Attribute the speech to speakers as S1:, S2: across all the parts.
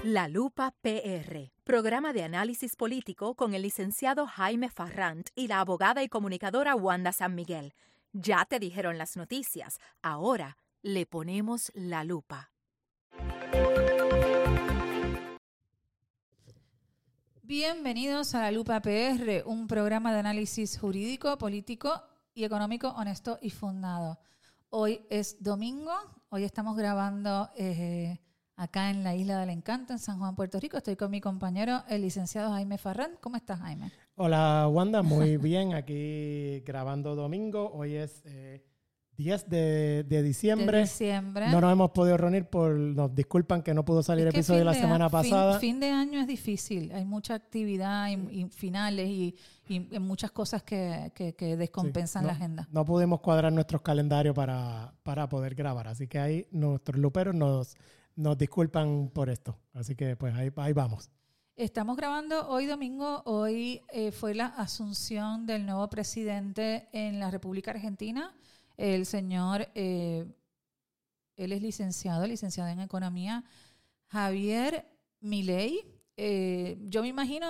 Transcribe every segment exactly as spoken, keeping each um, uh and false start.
S1: La Lupa P R, programa de análisis político con el licenciado Jaime Farrant y la abogada y comunicadora Wanda San Miguel. Ya te dijeron las noticias, ahora le ponemos la lupa.
S2: Bienvenidos a La Lupa P R, un programa de análisis jurídico, político y económico honesto y fundado. Hoy es domingo, hoy estamos grabando eh, acá en la Isla del Encanto, en San Juan, Puerto Rico. Estoy con mi compañero, el licenciado Jaime Farrant. ¿Cómo estás, Jaime?
S3: Hola, Wanda. Muy bien. Aquí grabando domingo. Hoy es eh, diez de, de diciembre.
S2: De diciembre.
S3: No nos hemos podido reunir por... Nos disculpan que no pudo salir el episodio la semana
S2: a,
S3: pasada.
S2: Fin, fin de año es difícil. Hay mucha actividad y, y finales y, y, y muchas cosas que, que, que descompensan
S3: sí, no,
S2: la agenda.
S3: No pudimos cuadrar nuestros calendarios para, para poder grabar. Así que ahí nuestros luperos nos... Nos disculpan por esto. Así que pues ahí, ahí vamos.
S2: Estamos grabando hoy domingo. Hoy eh, fue la asunción del nuevo presidente en la República Argentina. El señor, eh, él es licenciado, licenciado en Economía, Javier Milei. Eh, yo me imagino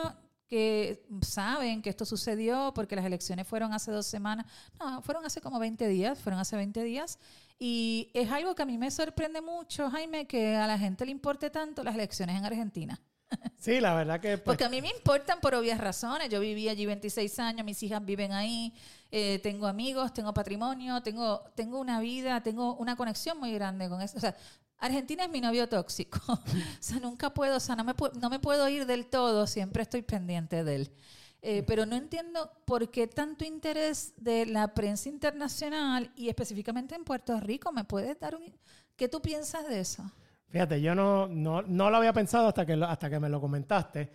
S2: que saben que esto sucedió porque las elecciones fueron hace dos semanas. No, fueron hace como veinte días. Fueron hace veinte días. Y es algo que a mí me sorprende mucho, Jaime, que a la gente le importe tanto las elecciones en Argentina.
S3: Sí, la verdad que... Pues,
S2: porque a mí me importan por obvias razones. Yo viví allí veintiséis años, mis hijas viven ahí, eh, tengo amigos, tengo patrimonio, tengo, tengo una vida, tengo una conexión muy grande con eso. O sea, Argentina es mi novio tóxico. O sea, nunca puedo, o sea, no me, no me puedo ir del todo, siempre estoy pendiente de él. Eh, pero no entiendo por qué tanto interés de la prensa internacional y específicamente en Puerto Rico. ¿Me puedes dar un... ¿Qué tú piensas de eso?
S3: Fíjate, yo no, no, no lo había pensado hasta que, lo, hasta que me lo comentaste.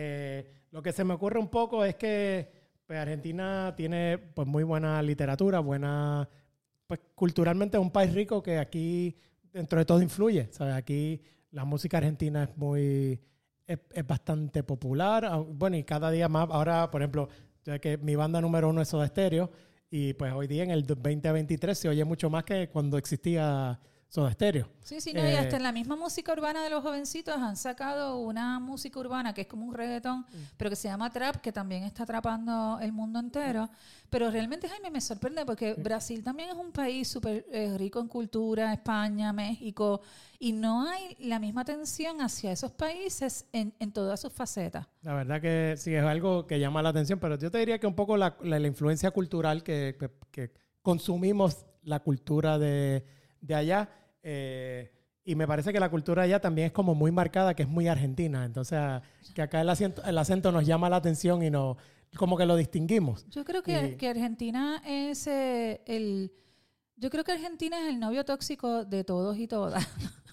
S3: Eh, lo que se me ocurre un poco es que pues, Argentina tiene pues, muy buena literatura, buena... Pues culturalmente es un país rico que aquí dentro de todo influye. ¿Sabes? Aquí la música argentina es muy... Es, es bastante popular, bueno, y cada día más, ahora, por ejemplo, ya que mi banda número uno es Soda Stereo, y pues hoy día en el veinte veintitrés se oye mucho más que cuando existía Soda Stereo.
S2: Sí, sí, no,
S3: eh,
S2: y hasta en la misma música urbana de los jovencitos han sacado una música urbana que es como un reggaetón, mm. pero que se llama trap, que también está atrapando el mundo entero. Pero realmente, Jaime, me sorprende porque sí. Brasil también es un país súper eh, rico en cultura, España, México, y no hay la misma atención hacia esos países en, en todas sus facetas.
S3: La verdad que sí, es algo que llama la atención, pero yo te diría que un poco la, la, la influencia cultural que, que, que consumimos la cultura de, de allá. Eh, y me parece que la cultura allá también es como muy marcada, que es muy argentina. Entonces, que acá el acento, el acento nos llama la atención y nos, como que lo distinguimos.
S2: Yo creo que, y, que Argentina es eh, el... Yo creo que Argentina es el novio tóxico de todos y todas.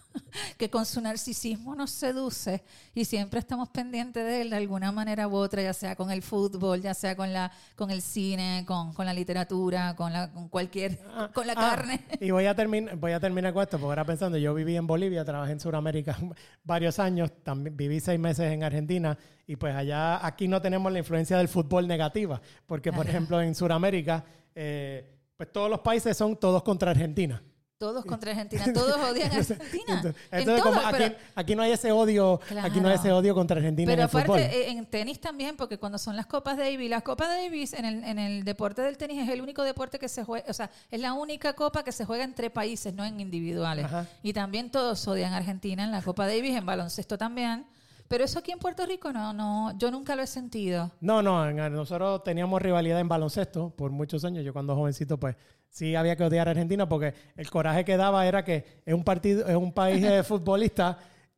S2: Que con su narcisismo nos seduce y siempre estamos pendientes de él de alguna manera u otra, ya sea con el fútbol, ya sea con la con el cine, con, con la literatura, con la con cualquier ah, con la ah, carne.
S3: Y voy a terminar voy a terminar con esto, porque ahora pensando, yo viví en Bolivia, trabajé en Sudamérica varios años, también viví seis meses en Argentina y pues allá aquí no tenemos la influencia del fútbol negativa, porque por Ajá. ejemplo en Sudamérica eh, pues todos los países son todos contra Argentina.
S2: Todos contra Argentina, todos odian a Argentina.
S3: Entonces, entonces todo, como aquí, pero, aquí no hay ese odio, claro, aquí no hay ese odio contra Argentina
S2: pero
S3: en el
S2: aparte,
S3: fútbol.
S2: Pero en tenis también, porque cuando son las Copas Davis, las Copas Davis en el, en el deporte del tenis es el único deporte que se juega, o sea, es la única copa que se juega entre países, no en individuales. Ajá. Y también todos odian a Argentina en la Copa Davis, en baloncesto también. Pero eso aquí en Puerto Rico no, no, yo nunca lo he sentido.
S3: No, no, en, nosotros teníamos rivalidad en baloncesto por muchos años. Yo cuando jovencito, pues sí había que odiar a Argentina porque el coraje que daba era que es un partido, es un país de futbolistas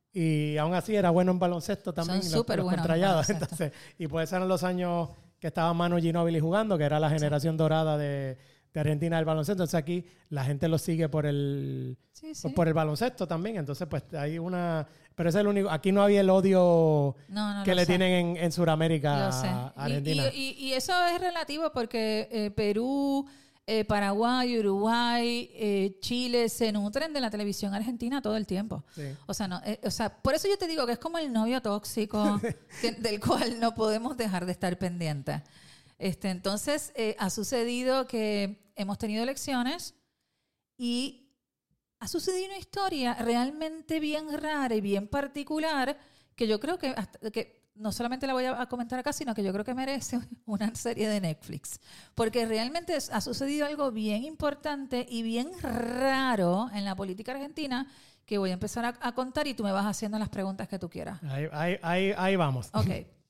S3: y aún así era bueno en baloncesto también.
S2: Son súper buenos.
S3: Entonces, y pues eran los años que estaba Manu Ginóbili jugando, que era la generación sí. dorada de, de Argentina del baloncesto. Entonces aquí la gente lo sigue por el, sí, sí. Pues, por el baloncesto también. Entonces, pues hay una... Pero ese es el único... Aquí no había el odio no, no que le sé. tienen en, en Sudamérica a Argentina.
S2: Y, y, y eso es relativo porque eh, Perú, eh, Paraguay, Uruguay, eh, Chile se nutren de la televisión argentina todo el tiempo. Sí. O sea, no, eh, o sea, por eso yo te digo que es como el novio tóxico que, del cual no podemos dejar de estar pendientes. Este, entonces, eh, ha sucedido que hemos tenido elecciones y ha sucedido una historia realmente bien rara y bien particular que yo creo que, hasta, que no solamente la voy a comentar acá, sino que yo creo que merece una serie de Netflix. Porque realmente ha sucedido algo bien importante y bien raro en la política argentina que voy a empezar a, a contar y tú me vas haciendo las preguntas que tú quieras.
S3: Ahí, ahí, ahí, ahí vamos.
S2: Ok.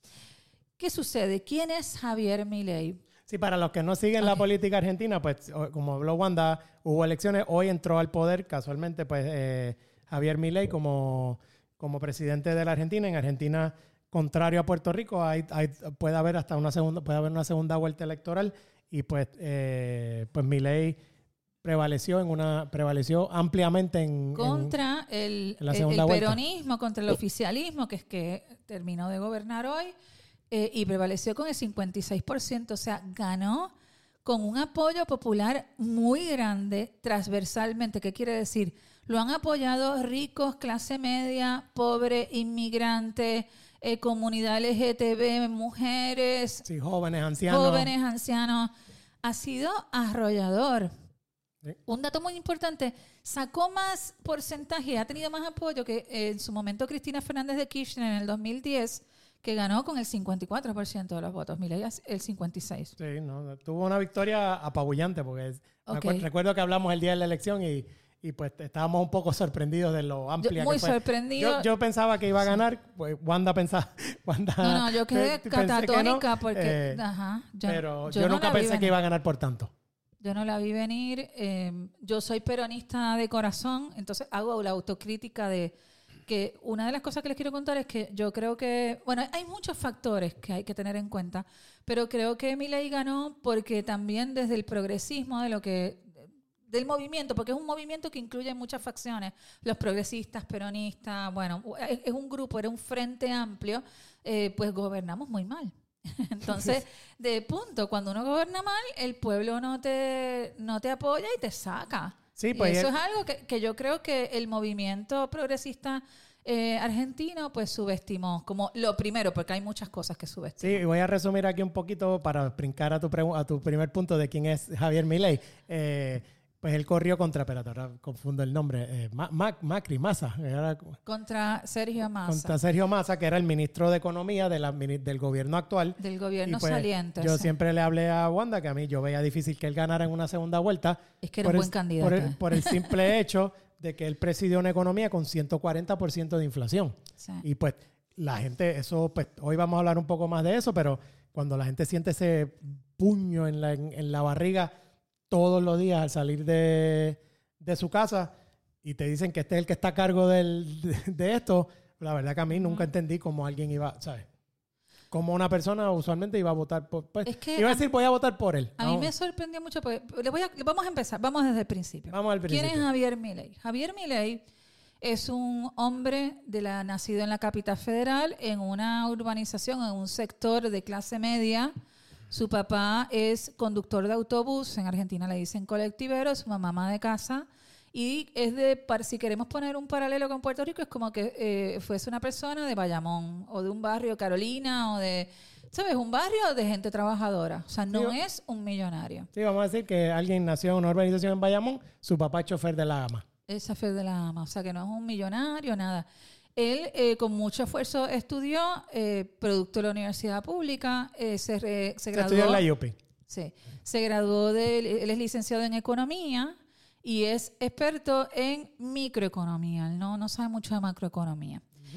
S2: ¿Qué sucede? ¿Quién es Javier Milei?
S3: Sí, para los que no siguen
S2: okay.
S3: la política argentina, pues como habló Wanda, hubo elecciones. Hoy entró al poder, casualmente, pues eh, Javier Milei como, como presidente de la Argentina. En Argentina, contrario a Puerto Rico, hay, hay, puede haber hasta una segunda, puede haber una segunda vuelta electoral y pues, eh, pues Milei prevaleció en una prevaleció ampliamente en
S2: contra
S3: en,
S2: el,
S3: en la
S2: el, el
S3: vuelta.
S2: peronismo, contra el oficialismo, que es que terminó de gobernar hoy. Eh, y prevaleció con el cincuenta y seis por ciento, o sea, ganó con un apoyo popular muy grande transversalmente. ¿Qué quiere decir? Lo han apoyado ricos, clase media, pobre, inmigrantes, eh, comunidad L G T B, mujeres,
S3: sí, jóvenes, ancianos.
S2: Jóvenes, ancianos. Ha sido arrollador.
S3: Sí.
S2: Un dato muy importante, sacó más porcentaje, ha tenido más apoyo que eh, en su momento Cristina Fernández de Kirchner en el dos mil diez, que ganó con el cincuenta y cuatro por ciento de los votos. Milei el cincuenta y seis por ciento.
S3: Sí, no, tuvo una victoria apabullante porque es,
S2: okay.
S3: recuerdo que hablamos el día de la elección y, y pues estábamos un poco sorprendidos de lo amplia
S2: yo, muy
S3: que fue.
S2: sorprendido.
S3: Yo, yo pensaba que iba a ganar, pues Wanda pensaba... Wanda,
S2: no, no, yo quedé catatónica no, porque...
S3: eh,
S2: ajá, yo,
S3: pero
S2: yo,
S3: yo
S2: no
S3: nunca pensé
S2: venir.
S3: que iba a ganar por tanto.
S2: Yo no la vi venir. Eh, yo soy peronista de corazón, entonces hago la autocrítica de... que una de las cosas que les quiero contar es que yo creo que, bueno, hay muchos factores que hay que tener en cuenta, pero creo que Milei ganó porque también desde el progresismo de lo que del movimiento, porque es un movimiento que incluye muchas facciones, los progresistas, peronistas, bueno, es, es un grupo, era un frente amplio, eh, pues gobernamos muy mal. Entonces, de punto, cuando uno gobierna mal, el pueblo no te, no te apoya y te saca.
S3: Sí, pues
S2: y eso
S3: el...
S2: es algo que, que yo creo que el movimiento progresista eh, argentino pues subestimó como lo primero, porque hay muchas cosas que subestimó.
S3: Sí, voy a resumir aquí un poquito para brincar a tu, pregu- a tu primer punto de quién es Javier Milei. Eh, pues él corrió contra, espérate, ahora confundo el nombre, eh, Ma- Ma- Macri, Massa. Era,
S2: contra Sergio Massa.
S3: Contra Sergio Massa, que era el ministro de Economía de la, del gobierno actual.
S2: Del gobierno
S3: pues,
S2: saliente.
S3: Yo
S2: sí.
S3: siempre le hablé a Wanda que a mí yo veía difícil que él ganara en una segunda vuelta.
S2: Es que era un buen candidato.
S3: Por el, por el simple hecho de que él presidió una economía con ciento cuarenta por ciento de inflación.
S2: Sí.
S3: Y pues la gente, eso, pues hoy vamos a hablar un poco más de eso, pero cuando la gente siente ese puño en la, en, en la barriga todos los días al salir de, de su casa y te dicen que este es el que está a cargo del, de, de esto, la verdad que a mí uh-huh. nunca entendí cómo alguien iba, ¿sabes? Como una persona usualmente iba a votar por... Pues,
S2: es que
S3: iba a
S2: a
S3: decir, voy a votar por él.
S2: A
S3: no.
S2: mí me sorprendió mucho, porque le voy a, vamos a empezar, vamos desde el principio.
S3: Vamos al principio.
S2: ¿Quién es Javier Milei? Javier Milei es un hombre de la, nacido en la capital federal, en una urbanización, en un sector de clase media. Su papá es conductor de autobús, en Argentina le dicen colectivero, su mamá ama de casa. Y es de, si queremos poner un paralelo con Puerto Rico, es como que eh, fuese una persona de Bayamón o de un barrio Carolina o de, ¿sabes? Un barrio de gente trabajadora. O sea, no sí, es un millonario.
S3: Sí, vamos a decir que alguien nació en una urbanización en Bayamón, su papá es chofer de la AMA.
S2: Es chofer de la AMA, o sea, que no es un millonario, nada. Él eh, con mucho esfuerzo estudió, eh, producto de la universidad pública, eh, se, re, se graduó.
S3: Estudió en la I U P I.
S2: Sí, se graduó de, él es licenciado en economía y es experto en microeconomía. Él no, no sabe mucho de macroeconomía. Uh-huh.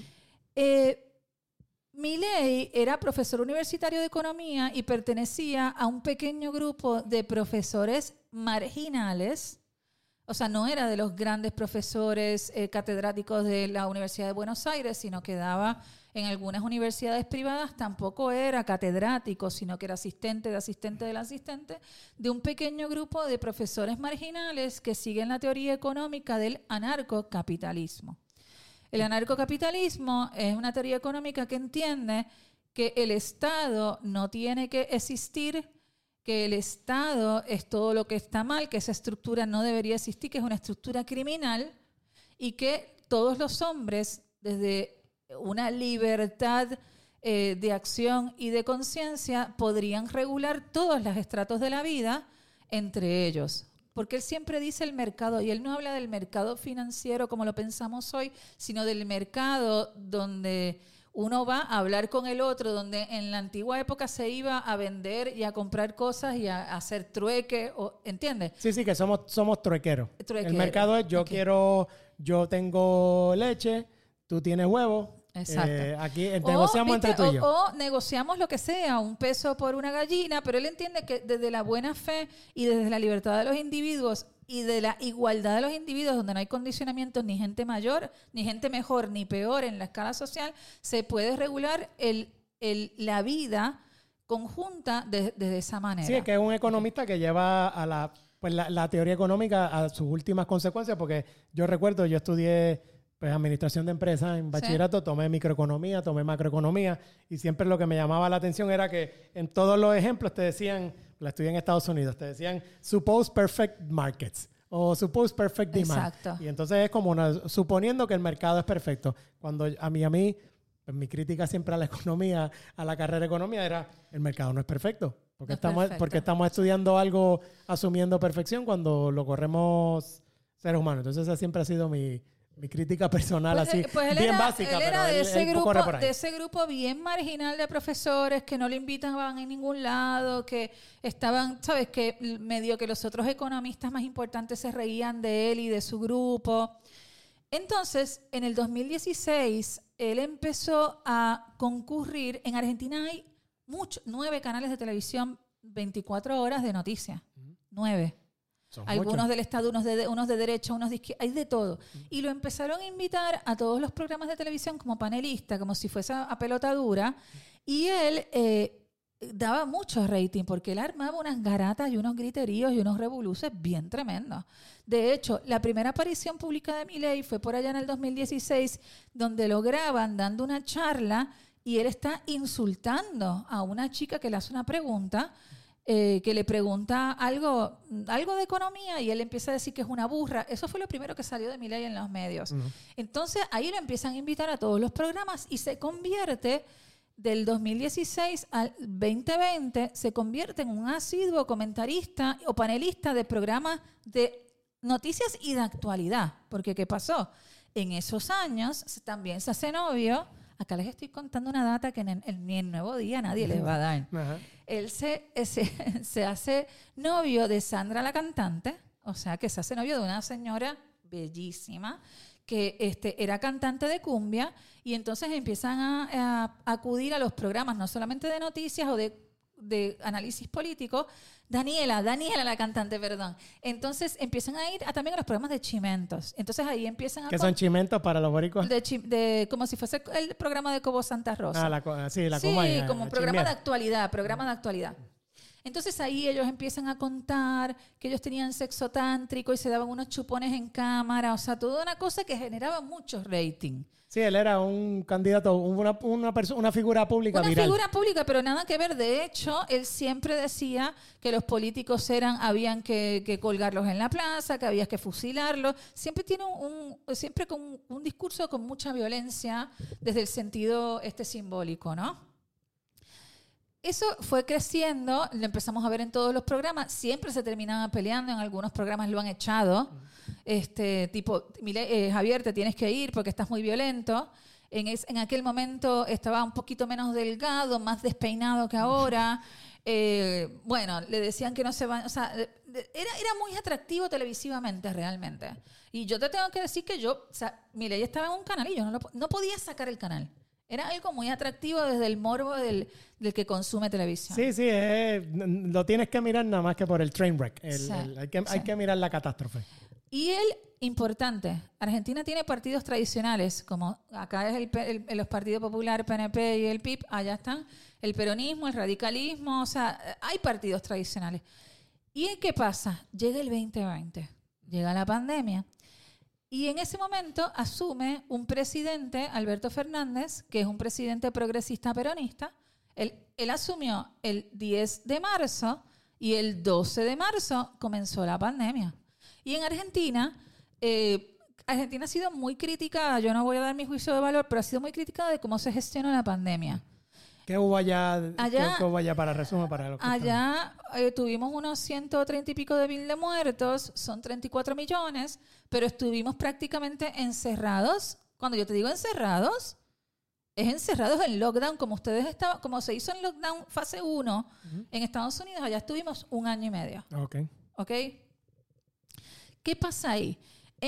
S2: Eh, Milei era profesor universitario de economía y pertenecía a un pequeño grupo de profesores marginales. O sea, no era de los grandes profesores eh, catedráticos de la Universidad de Buenos Aires, sino que daba en algunas universidades privadas. Tampoco era catedrático, sino que era asistente de asistente del asistente de un pequeño grupo de profesores marginales que siguen la teoría económica del anarcocapitalismo. El anarcocapitalismo es una teoría económica que entiende que el Estado no tiene que existir, que el Estado es todo lo que está mal, que esa estructura no debería existir, que es una estructura criminal y que todos los hombres, desde una libertad eh, de acción y de conciencia, podrían regular todos los estratos de la vida entre ellos. Porque él siempre dice el mercado, y él no habla del mercado financiero como lo pensamos hoy, sino del mercado donde uno va a hablar con el otro, donde en la antigua época se iba a vender y a comprar cosas y a, a hacer trueque, o, ¿entiendes?
S3: Sí, sí, que somos, somos truequeros.
S2: Truequero.
S3: El mercado es yo okay. quiero, yo tengo leche, tú tienes huevo.
S2: Exacto.
S3: Eh, aquí negociamos
S2: o,
S3: entre
S2: ¿viste?
S3: tú y yo.
S2: O, o negociamos lo que sea, un peso por una gallina, pero él entiende que desde la buena fe y desde la libertad de los individuos y de la igualdad de los individuos, donde no hay condicionamientos, ni gente mayor, ni gente mejor, ni peor en la escala social, se puede regular el, el, la vida conjunta de, de esa manera.
S3: Sí, es que es un economista que lleva a la, pues la, la teoría económica a sus últimas consecuencias, porque yo recuerdo, yo estudié pues administración de empresas en bachillerato, sí. tomé microeconomía, tomé macroeconomía, y siempre lo que me llamaba la atención era que en todos los ejemplos te decían, la estudié en Estados Unidos, te decían suppose perfect markets o suppose perfect demand.
S2: Exacto.
S3: Y entonces es como una, suponiendo que el mercado es perfecto. Cuando a mí, a mí, pues mi crítica siempre a la economía, a la carrera de economía era, el mercado no es perfecto. Porque,
S2: no es
S3: estamos,
S2: perfecto.
S3: porque estamos estudiando algo asumiendo perfección cuando lo corremos seres humanos. Entonces esa siempre ha sido mi... Mi crítica personal
S2: pues,
S3: así,
S2: pues él
S3: bien
S2: era,
S3: básica,
S2: él era
S3: pero
S2: de,
S3: él,
S2: ese
S3: él
S2: grupo,
S3: corre por ahí.
S2: de ese grupo bien marginal de profesores que no le invitaban en ningún lado, que estaban, ¿sabes? Que medio que los otros economistas más importantes se reían de él y de su grupo. Entonces, en el dos mil dieciséis, él empezó a concurrir. En Argentina hay muchos, nueve canales de televisión, veinticuatro horas de noticias. Uh-huh. Nueve. Son Algunos muchos. Del Estado, unos de, unos de derecha, unos de izquierda, hay de todo. Y lo empezaron a invitar a todos los programas de televisión como panelista, como si fuese a pelota dura. Y él eh, daba mucho rating porque él armaba unas garatas y unos griteríos y unos revoluces bien tremendos. De hecho, la primera aparición pública de Milei fue por allá en el dos mil dieciséis, donde lo graban dando una charla y él está insultando a una chica que le hace una pregunta. Eh, que le pregunta algo, algo de economía y él empieza a decir que es una burra. Eso fue lo primero que salió de Milei en los medios. Uh-huh. Entonces ahí lo empiezan a invitar a todos los programas y se convierte, del dos mil dieciséis al veinte veinte, se convierte en un asiduo comentarista o panelista de programas de noticias y de actualidad. Porque ¿qué pasó? En esos años también se hace novio. Acá les estoy contando una data que en, en, en mi nuevo día nadie les va a dar. Uh-huh. Él se, se, se hace novio de Sandra la cantante, o sea, que se hace novio de una señora bellísima que este, era cantante de cumbia, y entonces empiezan a, a acudir a los programas, no solamente de noticias o de, de análisis político. Daniela, Daniela la cantante, perdón. Entonces empiezan a ir a, también a los programas de chimentos. Entonces ahí empiezan a...
S3: ¿Qué son chimentos para los boricuas?
S2: De, de, como si fuese el programa de Cobo Santa Rosa.
S3: Ah, la, sí, la
S2: Sí,
S3: comaña,
S2: como
S3: la
S2: programa
S3: chimbiera.
S2: de actualidad, programa de actualidad. Entonces ahí ellos empiezan a contar que ellos tenían sexo tántrico y se daban unos chupones en cámara, o sea, toda una cosa que generaba mucho rating.
S3: Sí, él era un candidato, una, una, perso- una figura pública
S2: Una
S3: viral.
S2: figura pública, pero nada que ver. De hecho, él siempre decía que los políticos eran, habían que, que colgarlos en la plaza, que había que fusilarlos. Siempre tiene un, un siempre con un, un discurso con mucha violencia desde el sentido este simbólico, ¿no? Eso fue creciendo, lo empezamos a ver en todos los programas. Siempre se terminaban peleando, en algunos programas lo han echado. Este tipo, eh, Javier, te tienes que ir porque estás muy violento. En, es, en aquel momento estaba un poquito menos delgado, más despeinado que ahora. Eh, bueno, le decían que no se va, o sea, era, era muy atractivo televisivamente realmente. Y yo te tengo que decir que yo, o sea, Milei estaba en un canal y yo no, lo, no podía sacar el canal. Era algo muy atractivo desde el morbo del, del que consume televisión.
S3: Sí, sí, es, lo tienes que mirar nada más que por el train wreck. El,
S2: sí,
S3: el, hay, que,
S2: sí.
S3: hay que mirar la catástrofe.
S2: Y el importante, Argentina tiene partidos tradicionales, como acá es el, el, los partidos Popular, P N P y el P I P, allá están el peronismo, el radicalismo, o sea, hay partidos tradicionales. ¿Y qué pasa? Llega el veinte veinte, llega la pandemia. Y en ese momento asume un presidente, Alberto Fernández, que es un presidente progresista peronista. Él, él asumió el diez de marzo y el doce de marzo comenzó la pandemia. Y en Argentina, eh, Argentina ha sido muy criticada, yo no voy a dar mi juicio de valor, pero ha sido muy criticada de cómo se gestiona la pandemia.
S3: ¿Qué hubo allá,
S2: allá,
S3: ¿qué hubo allá para resumen? Para los que
S2: allá eh, tuvimos unos ciento treinta y pico de mil de muertos, son treinta y cuatro millones, pero estuvimos prácticamente encerrados. Cuando yo te digo encerrados, es encerrados en lockdown, como ustedes estaban, como se hizo en lockdown fase uno uh-huh. en Estados Unidos, allá estuvimos un año y medio.
S3: Ok.
S2: ¿Ok? ¿Qué pasa ahí?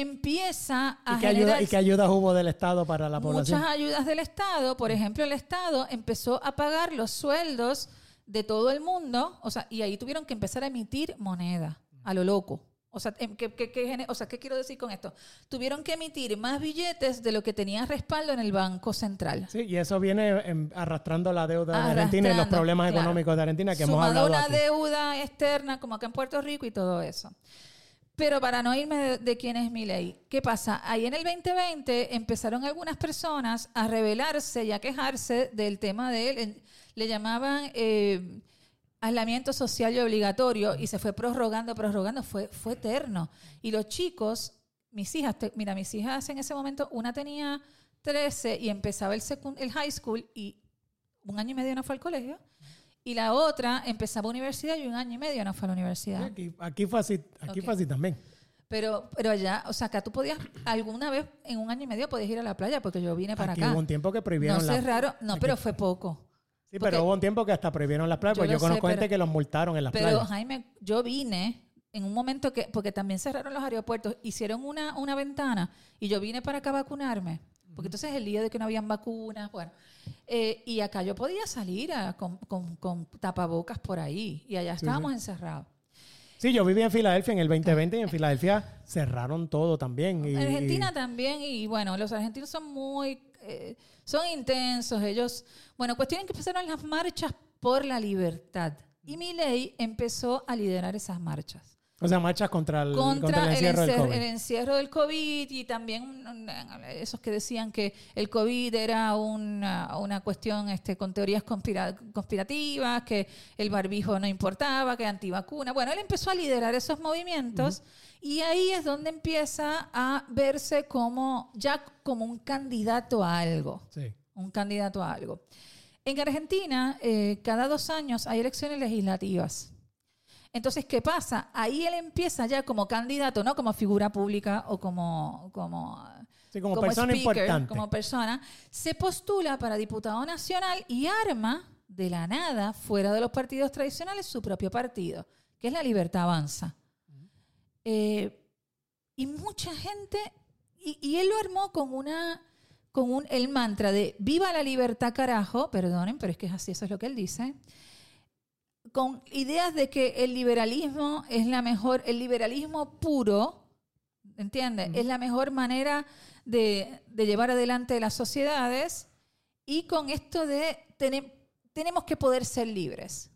S2: Empieza a
S3: ¿Y qué,
S2: generar...
S3: ayuda, ¿Y qué ayudas hubo del Estado para la población?
S2: Muchas ayudas del Estado. Por ejemplo, el Estado empezó a pagar los sueldos de todo el mundo, o sea, y ahí tuvieron que empezar a emitir moneda a lo loco. O sea, ¿qué, qué, qué, o sea, ¿qué quiero decir con esto? Tuvieron que emitir más billetes de lo que tenían respaldo en el Banco Central.
S3: Sí, y eso viene en, arrastrando la deuda
S2: arrastrando,
S3: de Argentina y los problemas
S2: claro.
S3: económicos de Argentina que
S2: Sumado
S3: hemos hablado
S2: una
S3: aquí.
S2: deuda externa como acá en Puerto Rico y todo eso. Pero para no irme de, de quién es Milei, ¿qué pasa? Ahí en el veinte veinte empezaron algunas personas a rebelarse y a quejarse del tema de él. Le llamaban... Eh, aislamiento social y obligatorio, y se fue prorrogando, prorrogando, fue, fue eterno. Y los chicos, mis hijas, te, mira, mis hijas en ese momento, una tenía trece y empezaba el, secund, el high school y un año y medio no fue al colegio, y la otra empezaba universidad y un año y medio no fue a la universidad.
S3: Aquí, aquí fue así, aquí okay. fue así también.
S2: Pero, pero allá, o sea, acá tú podías, alguna vez en un año y medio podías ir a la playa, porque yo vine para
S3: aquí
S2: acá.
S3: Hubo un tiempo que prohibieron
S2: no
S3: la...
S2: cerraron, no,
S3: aquí.
S2: pero fue poco.
S3: Sí, porque pero hubo un tiempo que hasta prohibieron las playas, porque yo, yo conozco sé, gente pero, que los multaron en las
S2: pero,
S3: playas.
S2: Pero, Jaime, yo vine en un momento que, porque también cerraron los aeropuertos, hicieron una, una ventana y yo vine para acá a vacunarme, porque entonces el lío de que no habían vacunas, bueno, eh, y acá yo podía salir a, con, con, con tapabocas por ahí, y allá estábamos sí, sí. encerrados.
S3: Sí, yo viví en Filadelfia en el veinte veinte y en Filadelfia cerraron todo también. Y,
S2: Argentina
S3: y...
S2: también, y bueno, los argentinos son muy... Eh, son intensos, ellos... Bueno, cuestión que empezaron las marchas por la libertad. Y Milei empezó a liderar esas marchas.
S3: O sea, marchas contra el,
S2: contra
S3: contra el encierro
S2: el,
S3: del COVID.
S2: El encierro del COVID y también esos que decían que el COVID era una, una cuestión este, con teorías conspira, conspirativas, que el barbijo no importaba, que antivacuna. Bueno, él empezó a liderar esos movimientos uh-huh. y ahí es donde empieza a verse como ya como un candidato a algo.
S3: Sí.
S2: Un candidato a algo. En Argentina, eh, cada dos años hay elecciones legislativas. Entonces, ¿qué pasa? Ahí él empieza ya como candidato, no como figura pública o como, como,
S3: sí, como,
S2: como
S3: persona
S2: speaker,
S3: importante.
S2: Como persona, se postula para diputado nacional y arma de la nada, fuera de los partidos tradicionales, su propio partido, que es La Libertad Avanza. Uh-huh. Eh, y mucha gente, y, y él lo armó con una... con un, el mantra de viva la libertad carajo, perdonen, pero es que es así, eso es lo que él dice, con ideas de que el liberalismo es la mejor, el liberalismo puro, ¿entiendes? Uh-huh. Es la mejor manera de, de llevar adelante las sociedades, y con esto de ten, tenemos que poder ser libres.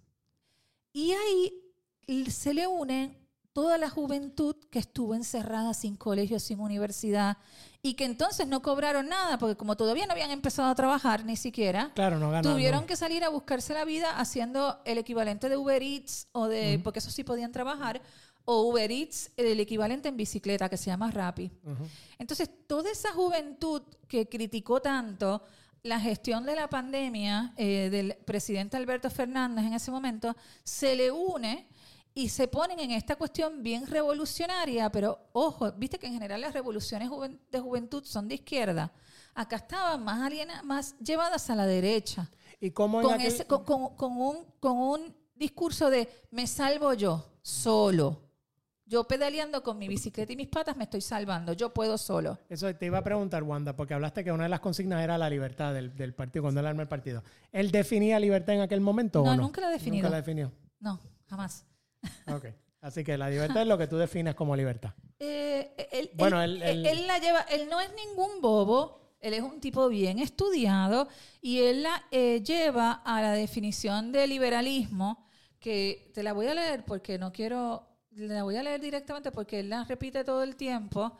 S2: Y ahí se le unen toda la juventud que estuvo encerrada sin colegio, sin universidad, y que entonces no cobraron nada, porque como todavía no habían empezado a trabajar ni siquiera,
S3: claro, no ganaron,
S2: tuvieron
S3: no.
S2: que salir a buscarse la vida haciendo el equivalente de Uber Eats, o de, uh-huh. porque eso sí podían trabajar, o Uber Eats, el equivalente en bicicleta, que se llama Rappi. Uh-huh. Entonces, toda esa juventud que criticó tanto la gestión de la pandemia eh, del presidente Alberto Fernández en ese momento, se le une y se ponen en esta cuestión bien revolucionaria, pero ojo, viste que en general las revoluciones juven- de juventud son de izquierda. Acá estaban más aliena, más llevadas a la derecha.
S3: ¿Y cómo en
S2: con,
S3: aquel...
S2: ese, con, con, con, un, con un discurso de me salvo yo, solo. Yo pedaleando con mi bicicleta y mis patas me estoy salvando, yo puedo solo.
S3: Eso te iba a preguntar, Wanda, porque hablaste que una de las consignas era la libertad del, del partido, cuando él armó el partido. ¿Él definía libertad en aquel momento
S2: no,
S3: o no?
S2: Nunca la he definido.
S3: ¿Nunca la definió?
S2: No, jamás.
S3: Ok. Así que la libertad es lo que tú defines como libertad.
S2: Eh, él,
S3: bueno,
S2: él,
S3: él, él,
S2: él la lleva, él no es ningún bobo, él es un tipo bien estudiado y él la eh, lleva a la definición de liberalismo, que te la voy a leer porque no quiero, la voy a leer directamente porque él la repite todo el tiempo.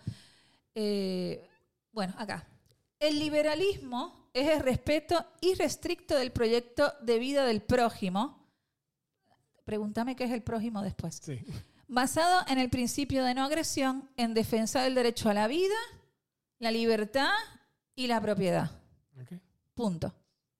S2: Eh, bueno, acá. El liberalismo es el respeto irrestricto del proyecto de vida del prójimo. Pregúntame qué es el prójimo después.
S3: Sí.
S2: Basado en el principio de no agresión, en defensa del derecho a la vida, la libertad y la propiedad.
S3: Okay.
S2: Punto.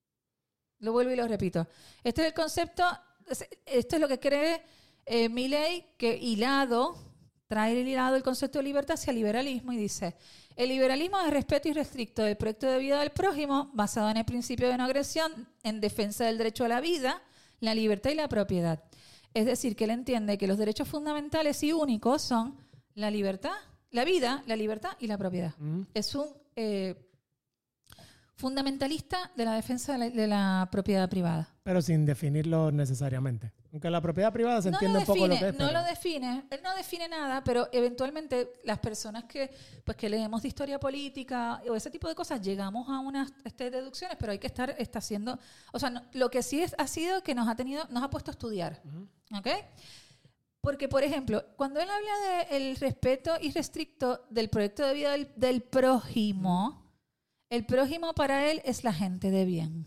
S2: Lo vuelvo y lo repito. Este es el concepto, esto es lo que cree eh, Milei, que hilado, trae el hilado el concepto de libertad hacia el liberalismo y dice, El liberalismo es respeto irrestricto del proyecto de vida del prójimo, basado en el principio de no agresión, en defensa del derecho a la vida, la libertad y la propiedad. Es decir, que él entiende que los derechos fundamentales y únicos son la libertad, la vida, la libertad y la propiedad. Uh-huh. Es un eh, fundamentalista de la defensa de la, de la propiedad privada.
S3: Pero sin definirlo necesariamente. Aunque la propiedad privada se
S2: no
S3: entiende
S2: define,
S3: un poco lo que es.
S2: No
S3: pero...
S2: lo define, él no define nada, pero eventualmente las personas que pues que leemos de historia política o ese tipo de cosas llegamos a unas este, deducciones, pero hay que estar está haciendo, o sea, no, lo que sí es, ha sido que nos ha tenido, nos ha puesto a estudiar, uh-huh. ¿ok? Porque, por ejemplo, cuando él habla del respeto irrestricto del proyecto de vida del, del prójimo, uh-huh. el prójimo para él es la gente de bien.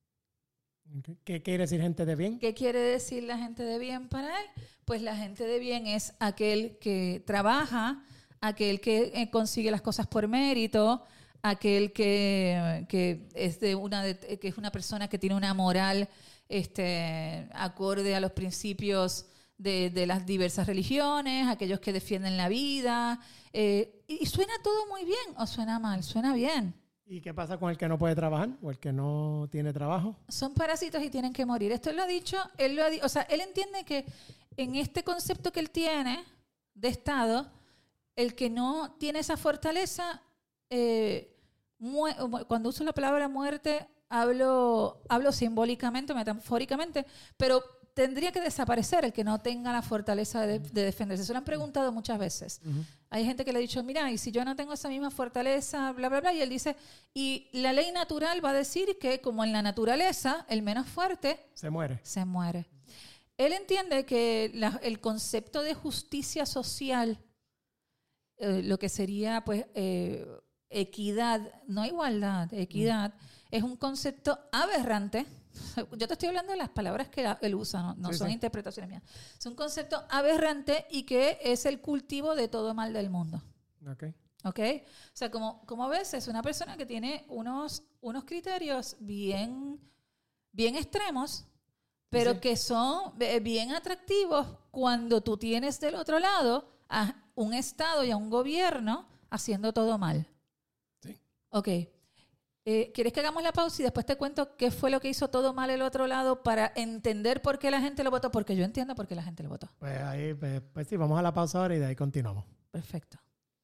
S3: ¿Qué quiere decir gente de bien?
S2: ¿Qué quiere decir la gente de bien para él? Pues la gente de bien es aquel que trabaja, aquel que eh, consigue las cosas por mérito, aquel que, que, es de una de, que es una persona que tiene una moral este, acorde a los principios de, de las diversas religiones, aquellos que defienden la vida. Eh, y, y suena todo muy bien o suena mal, suena bien.
S3: ¿Y qué pasa con el que no puede trabajar o el que no tiene trabajo?
S2: Son parásitos y tienen que morir. Esto él lo ha dicho, él lo ha di- o sea, él entiende que en este concepto que él tiene de Estado, el que no tiene esa fortaleza, eh, mu- cuando uso la palabra muerte, hablo, hablo simbólicamente, metafóricamente, pero tendría que desaparecer el que no tenga la fortaleza de, de defenderse. Se lo han preguntado muchas veces. Uh-huh. Hay gente que le ha dicho, mira, y si yo no tengo esa misma fortaleza, bla, bla, bla, y él dice, y la ley natural va a decir que como en la naturaleza, el menos fuerte
S3: se muere.
S2: Se muere. Él entiende que la, el concepto de justicia social, eh, lo que sería pues eh, equidad, no igualdad, equidad, uh-huh. es un concepto aberrante. Yo te estoy hablando de las palabras que él usa, no, no sí, son sí. interpretaciones mías. Es un concepto aberrante y que es el cultivo de todo mal del mundo.
S3: Okay.
S2: ¿Ok? O sea, como, como ves, es una persona que tiene unos, unos criterios bien, bien extremos, pero sí. que son bien atractivos cuando tú tienes del otro lado a un Estado y a un gobierno haciendo todo mal.
S3: Sí.
S2: Ok. Eh, ¿Quieres que hagamos la pausa y después te cuento qué fue lo que hizo todo mal el otro lado para entender por qué la gente lo votó? Porque yo entiendo por qué la gente lo votó.
S3: Pues ahí, pues, pues sí, vamos a la pausa ahora y de ahí continuamos.
S2: Perfecto.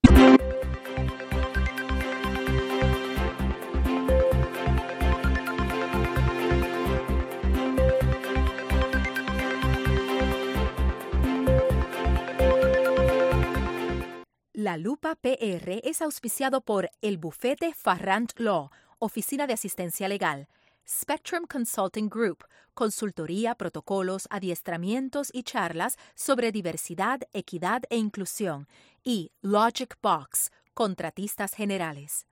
S1: La Lupa P R es auspiciado por el bufete Farrant Law, Oficina de Asistencia Legal, Spectrum Consulting Group, consultoría, protocolos, adiestramientos y charlas sobre diversidad, equidad e inclusión, y Logic Box, contratistas generales.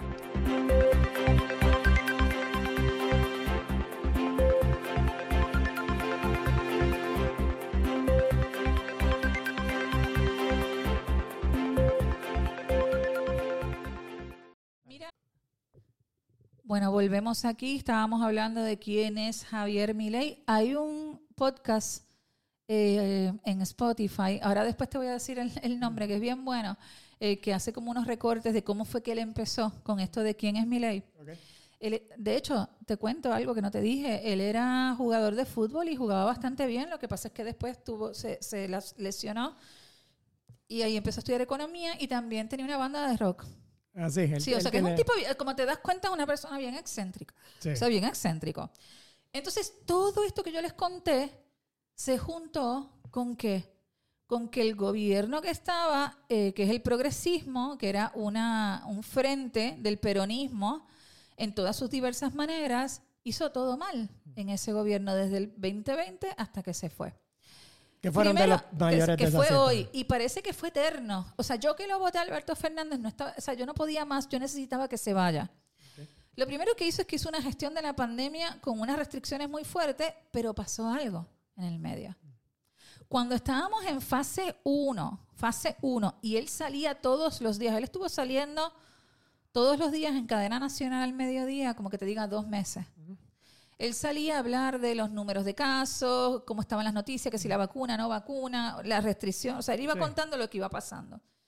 S2: Bueno, volvemos aquí. Estábamos hablando de quién es Javier Milei. Hay un podcast eh, en Spotify. Ahora después te voy a decir el, el nombre, que es bien bueno, eh, que hace como unos recortes de cómo fue que él empezó con esto de quién es Milei. Okay. Él, de hecho, te cuento algo que no te dije. Él era jugador de fútbol y jugaba bastante bien. Lo que pasa es que después tuvo, se, se lesionó y ahí empezó a estudiar economía y también tenía una banda de rock.
S3: Ah, sí, él,
S2: sí, o sea, que
S3: tiene...
S2: es un tipo, como te das cuenta, es una persona bien excéntrica.
S3: Sí.
S2: O sea, bien excéntrico. Entonces, todo esto que yo les conté se juntó con qué? Con que el gobierno que estaba, eh, que es el progresismo, que era una, un frente del peronismo en todas sus diversas maneras, hizo todo mal en ese gobierno desde el veinte veinte hasta que se fue.
S3: Que fueron
S2: Primero,
S3: de los mayores
S2: que, que fue
S3: desaciertos.
S2: hoy y parece que fue eterno. O sea, yo que lo voté a Alberto Fernández no estaba, o sea, yo no podía más, yo necesitaba que se vaya. Okay. Lo primero que hizo es que hizo una gestión de la pandemia con unas restricciones muy fuertes, pero pasó algo en el medio. Cuando estábamos en fase uno, fase uno, y él salía todos los días, él estuvo saliendo todos los días en cadena nacional al mediodía, como que te diga dos meses. Uh-huh. Él salía a hablar de los números de casos, cómo estaban las noticias, que si la vacuna, no vacuna, la restricción. O sea, él iba sí. contando lo que iba pasando.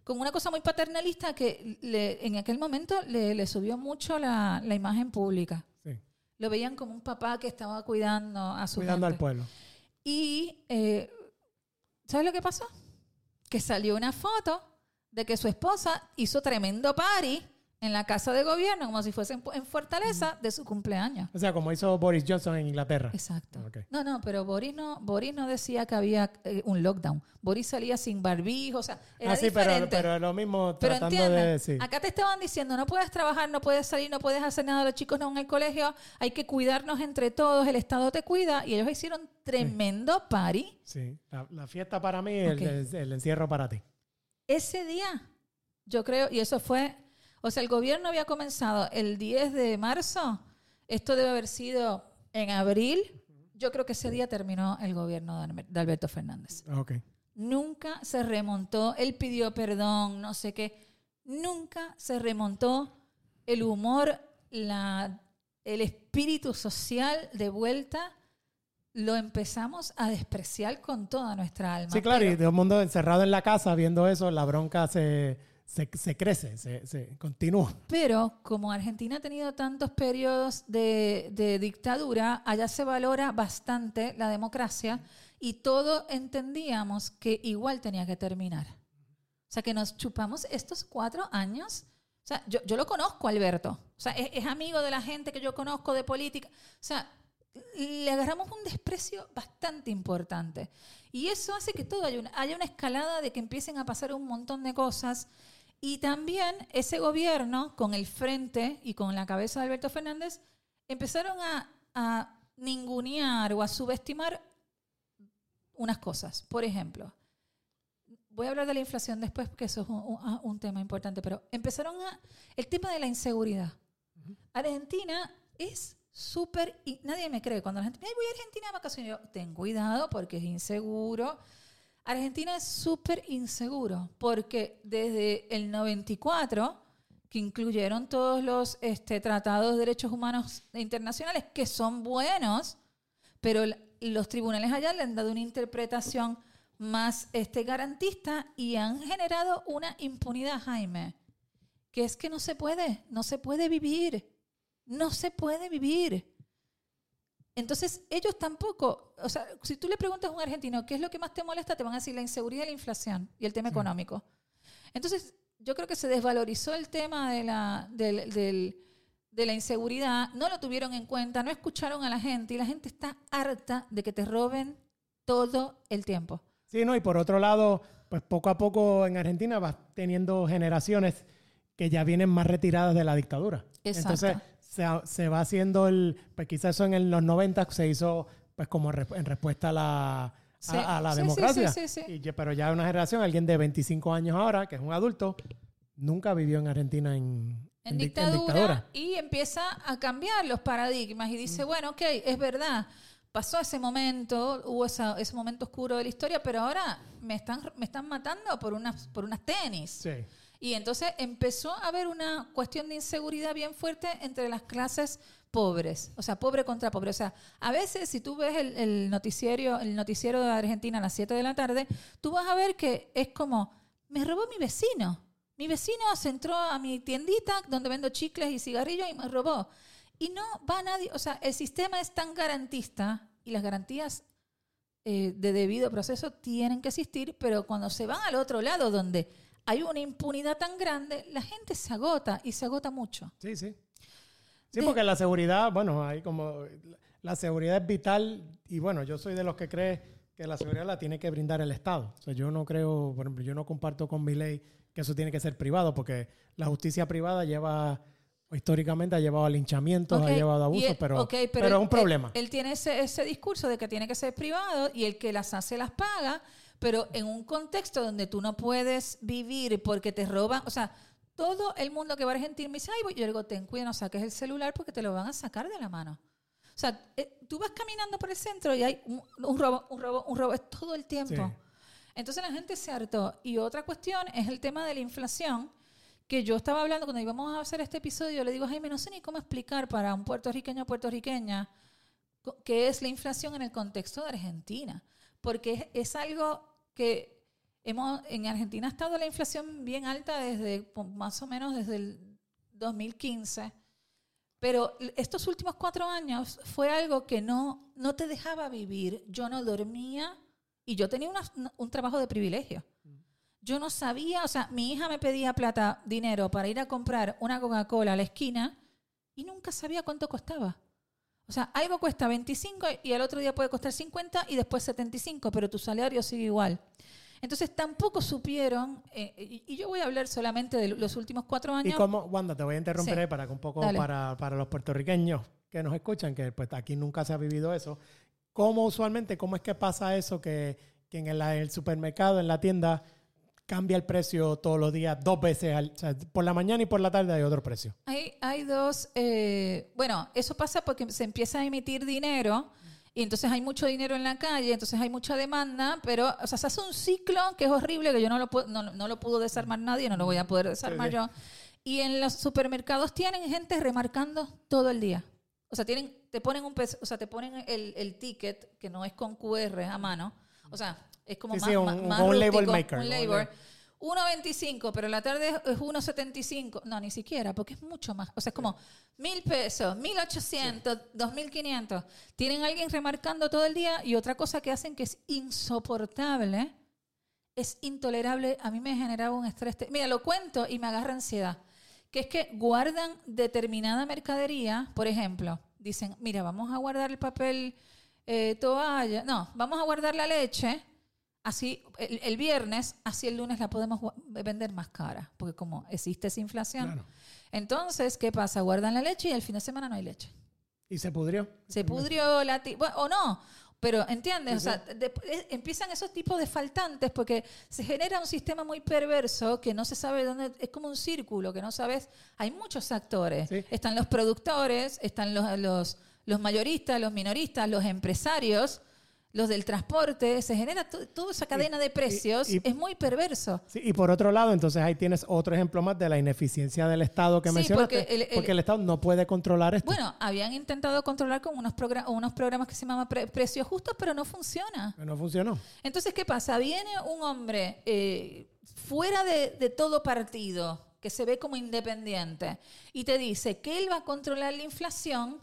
S2: con una cosa muy paternalista que le, en aquel momento le, le subió mucho la, la imagen pública.
S3: Sí.
S2: Lo veían como un papá que estaba cuidando a su
S3: Cuidando
S2: gente.
S3: al pueblo.
S2: Y, eh, ¿sabes lo que pasó? Que salió una foto de que su esposa hizo tremendo party en la casa de gobierno, como si fuese en, en Fortaleza, de su cumpleaños.
S3: O sea, como hizo Boris Johnson en Inglaterra.
S2: Exacto.
S3: Okay.
S2: No, no, pero Boris no, Boris no decía que había eh, un lockdown. Boris salía sin barbijo, o sea, era
S3: ah, sí,
S2: diferente.
S3: pero, pero lo mismo
S2: Pero
S3: tratando
S2: entiendes,
S3: de... Sí.
S2: acá te estaban diciendo, no puedes trabajar, no puedes salir, no puedes hacer nada, los chicos no van al colegio, hay que cuidarnos entre todos, el Estado te cuida, y ellos hicieron tremendo sí. party.
S3: Sí, la, la fiesta para mí, okay. el, el, el encierro para ti.
S2: Ese día, yo creo, y eso fue... O sea, el gobierno había comenzado el diez de marzo. Esto debe haber sido en abril. Yo creo que ese día terminó el gobierno de Alberto Fernández.
S3: Okay.
S2: Nunca se remontó. Él pidió perdón, no sé qué. Nunca se remontó el humor, la, el espíritu social de vuelta. Lo empezamos a despreciar con toda nuestra alma.
S3: Sí, claro.
S2: Pero,
S3: y todo el mundo encerrado en la casa viendo eso, la bronca se... Se, se crece, se, se continúa.
S2: Pero como Argentina ha tenido tantos periodos de, de dictadura, allá se valora bastante la democracia y todos entendíamos que igual tenía que terminar. O sea, que nos chupamos estos cuatro años. O sea, yo, yo lo conozco, Alberto. O sea, es, es amigo de la gente que yo conozco de política. O sea, le agarramos un desprecio bastante importante. Y eso hace que todo haya una, haya una escalada de que empiecen a pasar un montón de cosas. Y también ese gobierno, con el frente y con la cabeza de Alberto Fernández, empezaron a, a ningunear o a subestimar unas cosas. Por ejemplo, voy a hablar de la inflación después porque eso es un, un, un tema importante, pero empezaron a... El tema de la inseguridad. Uh-huh. Argentina es súper... Y nadie me cree. Cuando la gente... Ay, voy a Argentina de vacaciones. Yo, ten cuidado porque es inseguro. Argentina es súper inseguro porque desde el noventa y cuatro, que incluyeron todos los este, tratados de derechos humanos internacionales, que son buenos, pero los tribunales allá le han dado una interpretación más este, garantista y han generado una impunidad, Jaime, que es que no se puede, no se puede vivir, no se puede vivir. Entonces, ellos tampoco, o sea, si tú le preguntas a un argentino qué es lo que más te molesta, te van a decir la inseguridad y la inflación y el tema sí. económico. Entonces, yo creo que se desvalorizó el tema de la, del, del, de la inseguridad, no lo tuvieron en cuenta, no escucharon a la gente y la gente está harta de que te roben todo el tiempo.
S3: Sí, no, y por otro lado, pues poco a poco en Argentina vas teniendo generaciones que ya vienen más retiradas de la dictadura.
S2: Exacto.
S3: Entonces, Se, se va haciendo el, pues quizás eso en el, los noventa se hizo pues como re, en respuesta a la,
S2: sí.
S3: a, a la
S2: sí,
S3: democracia.
S2: Sí, sí, sí, sí.
S3: Y, pero ya una generación, alguien de veinticinco años ahora, que es un adulto, nunca vivió en Argentina en,
S2: en,
S3: en,
S2: dictadura,
S3: en dictadura.
S2: Y empieza a cambiar los paradigmas y dice, mm. bueno, ok, es verdad, pasó ese momento, hubo esa, ese momento oscuro de la historia, pero ahora me están, me están matando por unas, por unas tenis.
S3: Sí.
S2: Y entonces empezó a haber una cuestión de inseguridad bien fuerte entre las clases pobres, o sea, pobre contra pobre. O sea, a veces si tú ves el, el noticiero, el noticiero de Argentina a las siete de la tarde, tú vas a ver que es como, me robó mi vecino. Mi vecino se entró a mi tiendita donde vendo chicles y cigarrillos y me robó. Y no va nadie, o sea, el sistema es tan garantista y las garantías eh, de debido proceso tienen que existir, pero cuando se van al otro lado donde hay una impunidad tan grande, la gente se agota y se agota mucho.
S3: Sí, sí. Sí, porque la seguridad, bueno, hay como... La seguridad es vital y bueno, yo soy de los que cree que la seguridad la tiene que brindar el Estado. O sea, yo no creo, por ejemplo, yo no comparto con mi ley que eso tiene que ser privado porque la justicia privada lleva... históricamente ha llevado a linchamientos, okay. ha llevado a abusos,
S2: él,
S3: pero,
S2: okay, pero,
S3: pero es un
S2: él,
S3: problema.
S2: Él, él tiene ese, ese discurso de que tiene que ser privado y el que las hace las paga, pero en un contexto donde tú no puedes vivir porque te roban, o sea, todo el mundo que va a Argentina me dice, ay, yo digo, ten cuidado, no saques el celular porque te lo van a sacar de la mano. O sea, eh, tú vas caminando por el centro y hay un, un robo, un robo, un robo, es todo el tiempo. Sí. Entonces la gente se hartó. Y otra cuestión es el tema de la inflación, que yo estaba hablando cuando íbamos a hacer este episodio, le digo, Jaime, no sé ni cómo explicar para un puertorriqueño o puertorriqueña qué es la inflación en el contexto de Argentina. Porque es, es algo que hemos, en Argentina ha estado la inflación bien alta desde más o menos desde el dos mil quince. Pero estos últimos cuatro años fue algo que no, no te dejaba vivir. Yo no dormía y yo tenía una, un trabajo de privilegio. Yo no sabía, o sea, mi hija me pedía plata, dinero para ir a comprar una Coca-Cola a la esquina y nunca sabía cuánto costaba. O sea, algo cuesta veinticinco y el otro día puede costar cincuenta y después setenta y cinco, pero tu salario sigue igual. Entonces tampoco supieron, eh, y, y yo voy a hablar solamente de los últimos cuatro años.
S3: Y como, Wanda, te voy a interrumpir
S2: sí.
S3: ahí para que un poco
S2: Dale.
S3: para, para los puertorriqueños que nos escuchan, que pues aquí nunca se ha vivido eso. ¿Cómo usualmente, cómo es que pasa eso que, que en el, el supermercado, en la tienda, cambia el precio todos los días, dos veces, al, o sea, por la mañana y por la tarde hay otro precio?
S2: Hay, hay dos, eh, bueno, eso pasa porque se empieza a emitir dinero. Y entonces hay mucho dinero en la calle, entonces hay mucha demanda, pero o sea, se hace un ciclo que es horrible, que yo no lo, puedo, no, no lo pudo desarmar nadie, no lo voy a poder desarmar sí, sí. yo. Y en los supermercados tienen gente remarcando todo el día. O sea, tienen, te ponen un peso, o sea, te ponen el, el ticket, que no es con Q R a mano. O sea, es como
S3: sí,
S2: más,
S3: sí, un,
S2: más,
S3: un,
S2: más
S3: un
S2: rústico,
S3: label maker.
S2: Un label. uno veinticinco, pero la tarde es uno setenta y cinco. No, ni siquiera, porque es mucho más. O sea, es como mil pesos, mil ochocientos, sí. dos mil quinientos. Tienen a alguien remarcando todo el día y otra cosa que hacen que es insoportable, es intolerable. A mí me generaba un estrés. Mira, lo cuento y me agarra ansiedad. Que es que guardan determinada mercadería, por ejemplo, dicen, mira, vamos a guardar el papel eh, toalla. No, vamos a guardar la leche. Así el, el viernes, así el lunes la podemos vender más cara, porque como existe esa inflación. Claro. Entonces, ¿qué pasa? Guardan la leche y el fin de semana no hay leche.
S3: ¿Y se pudrió?
S2: Se pudrió la... T- bueno, o no, pero ¿entiendes? Sí, sí. O sea, de, de, empiezan esos tipos de faltantes porque se genera un sistema muy perverso que no se sabe dónde... Es como un círculo que no sabes... Hay muchos actores. Sí. Están los productores, están los, los, los mayoristas, los minoristas, los empresarios... Los del transporte, se genera to- toda esa cadena de precios, y, y, es muy perverso.
S3: Sí, y por otro lado, entonces ahí tienes otro ejemplo más de la ineficiencia del Estado que sí, mencionaste, porque el, el, porque el Estado no puede controlar esto.
S2: Bueno, habían intentado controlar con unos, progr- unos programas que se llaman pre- precios justos, pero no funciona.
S3: Pero no funcionó.
S2: Entonces, ¿qué pasa? Viene un hombre eh, fuera de, de todo partido, que se ve como independiente, y te dice que él va a controlar la inflación.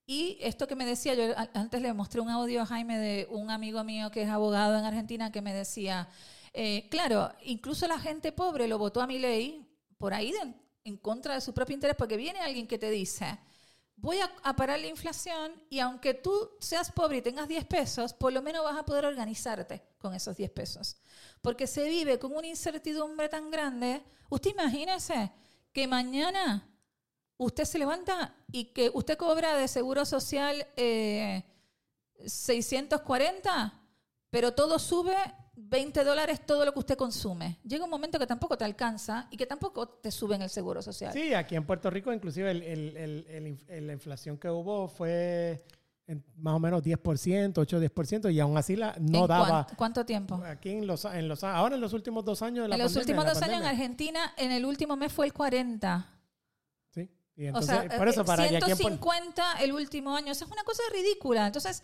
S2: Y esto que me decía, yo antes le mostré un audio a Jaime de un amigo mío que es abogado en Argentina que me decía, eh, claro, incluso la gente pobre lo votó a Milei por ahí de, en contra de su propio interés, porque viene alguien que te dice, voy a, a parar la inflación y aunque tú seas pobre y tengas diez pesos, por lo menos vas a poder organizarte con esos diez pesos. Porque se vive con una incertidumbre tan grande. Usted imagínese que mañana... Usted se levanta y que usted cobra de seguro social eh, seiscientos cuarenta, pero todo sube veinte dólares todo lo que usted consume. Llega un momento que tampoco te alcanza y que tampoco te suben el seguro social.
S3: Sí, aquí en Puerto Rico inclusive el, el, el, el, el, la inflación que hubo fue en más o menos diez por ciento, ocho a diez por ciento y aún así la, no
S2: ¿En
S3: daba...
S2: ¿Cuánto, cuánto tiempo?
S3: Aquí en los, en los... Ahora en los últimos dos años de la
S2: En los
S3: pandemia,
S2: últimos dos
S3: pandemia.
S2: años en Argentina, en el último mes fue el cuarenta.
S3: Sí. Y entonces,
S2: o sea,
S3: por eso para
S2: ciento cincuenta el último año. Eso es una cosa ridícula. Entonces,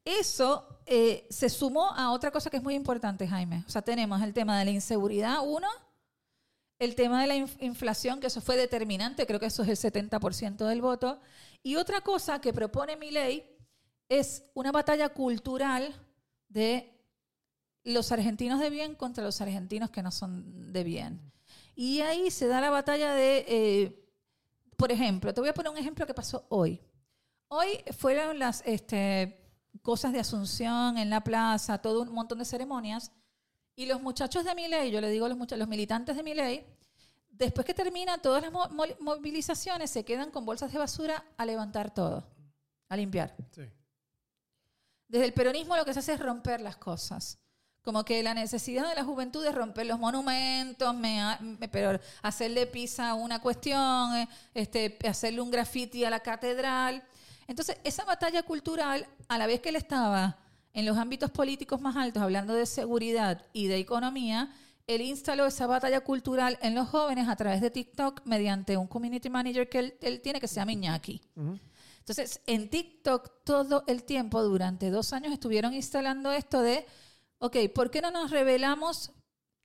S2: eso eh, se sumó a otra cosa que es muy importante, Jaime. O sea, tenemos el tema de la inseguridad, uno, el tema de la inf- inflación, que eso fue determinante, creo que eso es el setenta por ciento del voto. Y otra cosa que propone Milei es una batalla cultural de los argentinos de bien contra los argentinos que no son de bien. Y ahí se da la batalla de... Eh, Por ejemplo, te voy a poner un ejemplo que pasó hoy. Hoy fueron las este, cosas de Asunción en la plaza, todo un montón de ceremonias. Y los muchachos de Milei, yo le digo a los, much- los militantes de Milei, después que termina todas las mo- mo- movilizaciones, se quedan con bolsas de basura a levantar todo, a limpiar.
S3: Sí.
S2: Desde el peronismo lo que se hace es romper las cosas. Como que la necesidad de la juventud es romper los monumentos, me, me, pero hacerle pizza a una cuestión, este, hacerle un graffiti a la catedral. Entonces, esa batalla cultural, a la vez que él estaba en los ámbitos políticos más altos, hablando de seguridad y de economía, él instaló esa batalla cultural en los jóvenes a través de TikTok mediante un community manager que él, él tiene que se llama Iñaki. Uh-huh. Entonces, en TikTok todo el tiempo, durante dos años, estuvieron instalando esto de... Ok, ¿por qué no nos rebelamos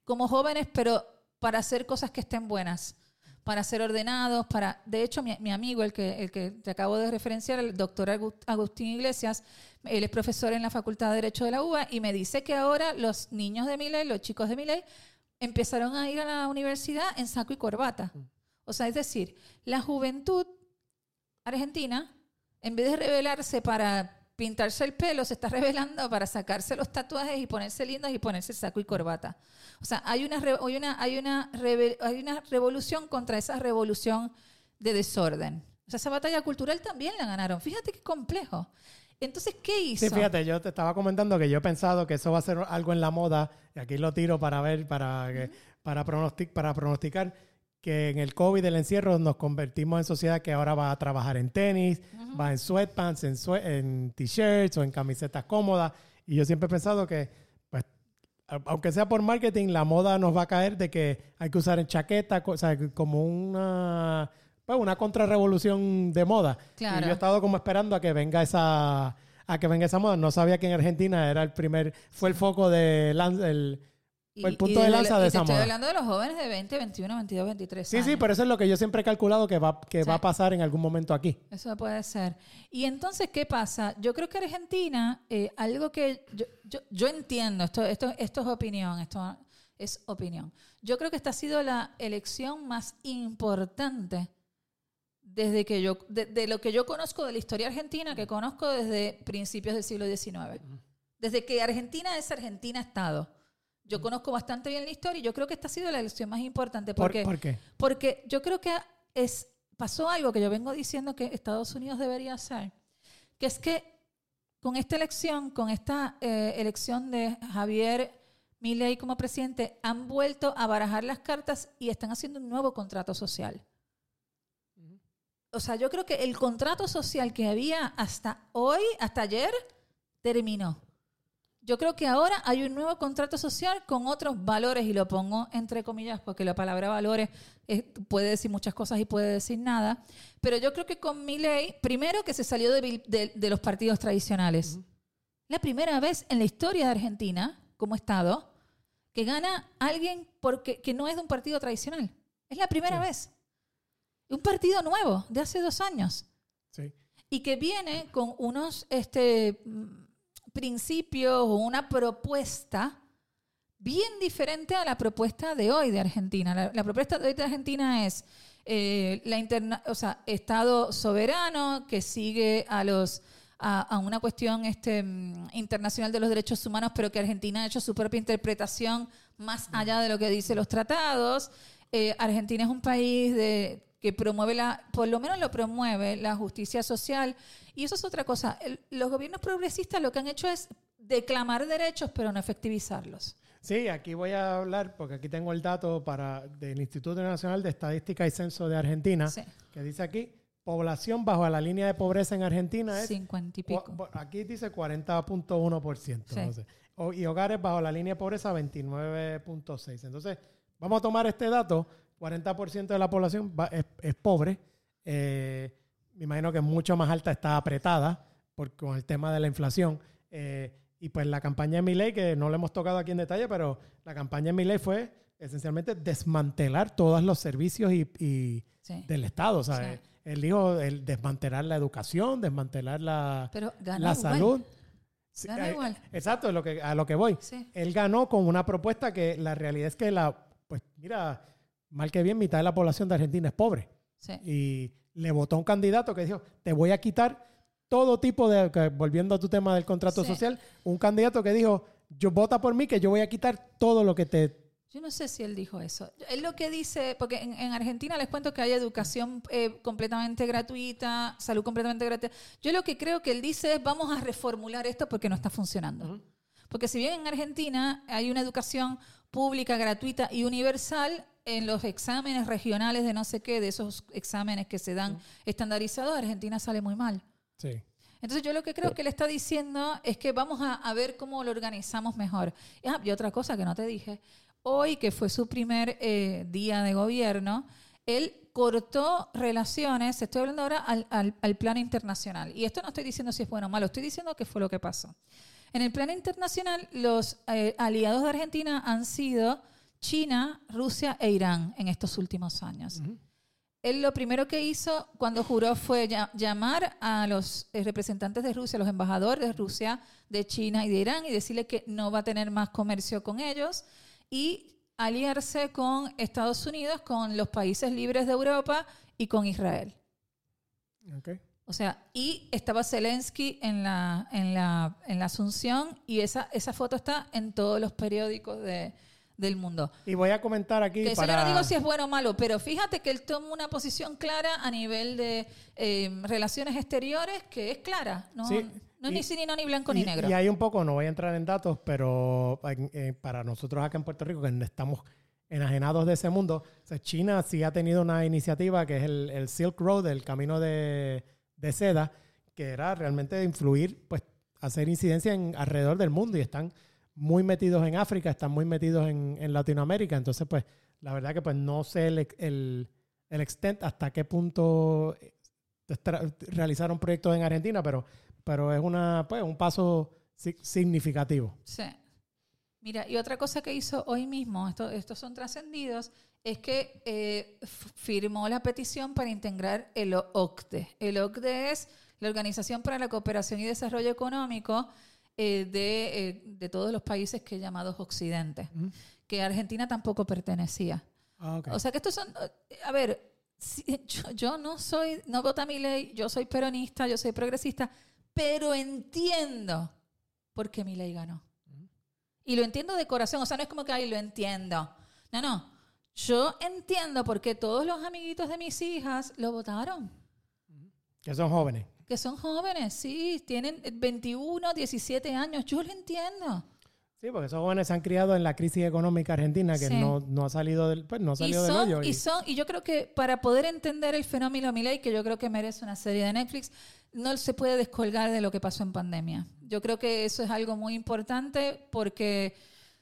S2: como jóvenes, pero para hacer cosas que estén buenas, para ser ordenados, para... De hecho, mi, mi amigo, el que, el que te acabo de referenciar, el doctor Agustín Iglesias, él es profesor en la Facultad de Derecho de la U B A y me dice que ahora los niños de Milei, los chicos de Milei, empezaron a ir a la universidad en saco y corbata. O sea, es decir, la juventud argentina, en vez de rebelarse para pintarse el pelo, se está rebelando para sacarse los tatuajes y ponerse lindos y ponerse saco y corbata. O sea, hay una, hay una, hay una, rebe, hay una revolución contra esa revolución de desorden. O sea, esa batalla cultural también la ganaron. Fíjate qué complejo. Entonces, ¿qué hizo?
S3: Sí, fíjate, yo te estaba comentando que yo he pensado que eso va a ser algo en la moda, y aquí lo tiro para ver, para, que, para, pronostic, para pronosticar que en el COVID, el encierro, nos convertimos en sociedad que ahora va a trabajar en tenis, uh-huh. va en sweatpants, en, sweat, en t-shirts o en camisetas cómodas. Y yo siempre he pensado que, pues, aunque sea por marketing, la moda nos va a caer de que hay que usar en chaqueta, o sea, como una, pues, una contrarrevolución de moda. Claro. Y yo he estado como esperando a que venga esa, a que venga esa moda. No sabía que en Argentina era el primer, fue el foco de el
S2: Y,
S3: el punto de lanza de esa moda.
S2: Estoy hablando de los jóvenes de veinte, veintiuno, veintidós, veintitrés
S3: sí,
S2: años.
S3: Sí, sí, pero eso es lo que yo siempre he calculado que va, que sí. va a pasar en algún momento aquí.
S2: Eso puede ser. Y entonces, ¿qué pasa? Yo creo que Argentina, eh, algo que yo, yo, yo entiendo, esto, esto, esto es opinión, esto es opinión. Yo creo que esta ha sido la elección más importante desde que yo, de, de lo que yo conozco de la historia argentina, que conozco desde principios del siglo diecinueve. Desde que Argentina es Argentina-Estado. Yo conozco bastante bien la historia y yo creo que esta ha sido la elección más importante. Porque,
S3: ¿Por, ¿por qué?
S2: Porque yo creo que es, pasó algo que yo vengo diciendo que Estados Unidos debería hacer, que es que con esta elección, con esta eh, elección de Javier Milei como presidente, han vuelto a barajar las cartas y están haciendo un nuevo contrato social. Uh-huh. O sea, yo creo que el contrato social que había hasta hoy, hasta ayer, terminó. Yo creo que ahora hay un nuevo contrato social con otros valores, y lo pongo entre comillas porque la palabra valores es, puede decir muchas cosas y puede decir nada, pero yo creo que con Milei, primero que se salió de, de, de los partidos tradicionales. Uh-huh. La primera vez en la historia de Argentina, como Estado, que gana alguien porque, que no es de un partido tradicional. Es la primera sí. vez. Un partido nuevo, de hace dos años.
S3: Sí.
S2: Y que viene con unos... este principios o una propuesta bien diferente a la propuesta de hoy de Argentina. La, la propuesta de hoy de Argentina es eh, la interna, o sea, Estado soberano que sigue a los a, a una cuestión este, internacional de los derechos humanos, pero que Argentina ha hecho su propia interpretación más allá de lo que dicen los tratados. Eh, Argentina es un país de, que promueve, la, por lo menos lo promueve, la justicia social. Y eso es otra cosa. El, los gobiernos progresistas lo que han hecho es declamar derechos, pero no efectivizarlos.
S3: Sí, aquí voy a hablar, porque aquí tengo el dato para del Instituto Nacional de Estadística y Censo de Argentina, sí. que dice aquí, población bajo la línea de pobreza en Argentina es...
S2: cincuenta y pico.
S3: Aquí dice cuarenta punto uno por ciento. Sí. No sé. o, y hogares bajo la línea de pobreza veintinueve punto seis por ciento. Entonces, vamos a tomar este dato. cuarenta por ciento de la población va, es, es pobre. Eh... Me imagino que mucho más alta está apretada por, con el tema de la inflación. Eh, y pues la campaña de Milei, que no lo hemos tocado aquí en detalle, pero la campaña de Milei fue esencialmente desmantelar todos los servicios y, y sí. del Estado. O sea, sí. él dijo el desmantelar la educación, desmantelar la, la salud.
S2: Sí, gana igual.
S3: Exacto, lo que, a lo que voy. Sí. Él ganó con una propuesta que la realidad es que, la pues mira, mal que bien, mitad de la población de Argentina es pobre. Sí. Y le votó a un candidato que dijo, te voy a quitar todo tipo de, que, volviendo a tu tema del contrato sí. social, un candidato que dijo, yo vota por mí que yo voy a quitar todo lo que te...
S2: Yo no sé si él dijo eso. Él lo que dice, porque en, en Argentina les cuento que hay educación eh, completamente gratuita, salud completamente gratuita. Yo lo que creo que él dice es, vamos a reformular esto porque no está funcionando. Uh-huh. Porque si bien en Argentina hay una educación pública, gratuita y universal, en los exámenes regionales de no sé qué, de esos exámenes que se dan estandarizados, Argentina sale muy mal.
S3: Sí.
S2: Entonces yo lo que creo que él está diciendo es que vamos a, a ver cómo lo organizamos mejor. Ah, y otra cosa que no te dije, hoy que fue su primer eh, día de gobierno, él cortó relaciones, estoy hablando ahora al, al, al plano internacional, y esto no estoy diciendo si es bueno o malo, estoy diciendo que fue lo que pasó. En el plano internacional, los eh, aliados de Argentina han sido China, Rusia e Irán en estos últimos años.
S3: Uh-huh.
S2: Él lo primero que hizo cuando juró fue ya, llamar a los eh, representantes de Rusia, los embajadores de Rusia, de China y de Irán y decirle que no va a tener más comercio con ellos y aliarse con Estados Unidos, con los países libres de Europa y con Israel.
S3: Okay.
S2: O sea, y estaba Zelensky en la, en la, en la Asunción y esa, esa foto está en todos los periódicos de, del mundo.
S3: Y voy a comentar aquí
S2: que eso
S3: para...
S2: yo no digo si es bueno o malo, pero fíjate que él toma una posición clara a nivel de eh, relaciones exteriores que es clara. No,
S3: sí,
S2: no
S3: y,
S2: es ni, ni no ni blanco
S3: y,
S2: ni negro.
S3: Y hay un poco, no voy a entrar en datos, pero eh, para nosotros acá en Puerto Rico, que estamos enajenados de ese mundo, o sea, China sí ha tenido una iniciativa que es el, el Silk Road, el camino de... de seda, que era realmente influir, pues, hacer incidencia en alrededor del mundo y están muy metidos en África, están muy metidos en, en Latinoamérica. Entonces, pues, la verdad que pues no sé el, el, el extent hasta qué punto tra- realizaron proyectos en Argentina, pero, pero es una, pues, un paso si- significativo.
S2: Sí. Mira, y otra cosa que hizo hoy mismo, esto, estos son trascendidos, es que eh, firmó la petición para integrar el O C D E. El O C D E es la Organización para la Cooperación y Desarrollo Económico eh, de, eh, de todos los países que llamados Occidente, uh-huh. que Argentina tampoco pertenecía.
S3: Ah, okay.
S2: O sea que estos son, a ver, si, yo, yo no soy, no voto a Milei, yo soy peronista, yo soy progresista, pero entiendo por qué Milei ganó. Uh-huh. Y lo entiendo de corazón, o sea, no es como que, ay, lo entiendo. No, no. Yo entiendo por qué todos los amiguitos de mis hijas lo votaron.
S3: Que son jóvenes.
S2: Que son jóvenes, sí. Tienen veintiuno, diecisiete años. Yo lo entiendo.
S3: Sí, porque esos jóvenes se han criado en la crisis económica argentina que sí. no, no ha salido del, pues no ha salido
S2: y son,
S3: del hoyo.
S2: Y, y, son, y yo creo que para poder entender el fenómeno Milei, que yo creo que merece una serie de Netflix, no se puede descolgar de lo que pasó en pandemia. Yo creo que eso es algo muy importante porque...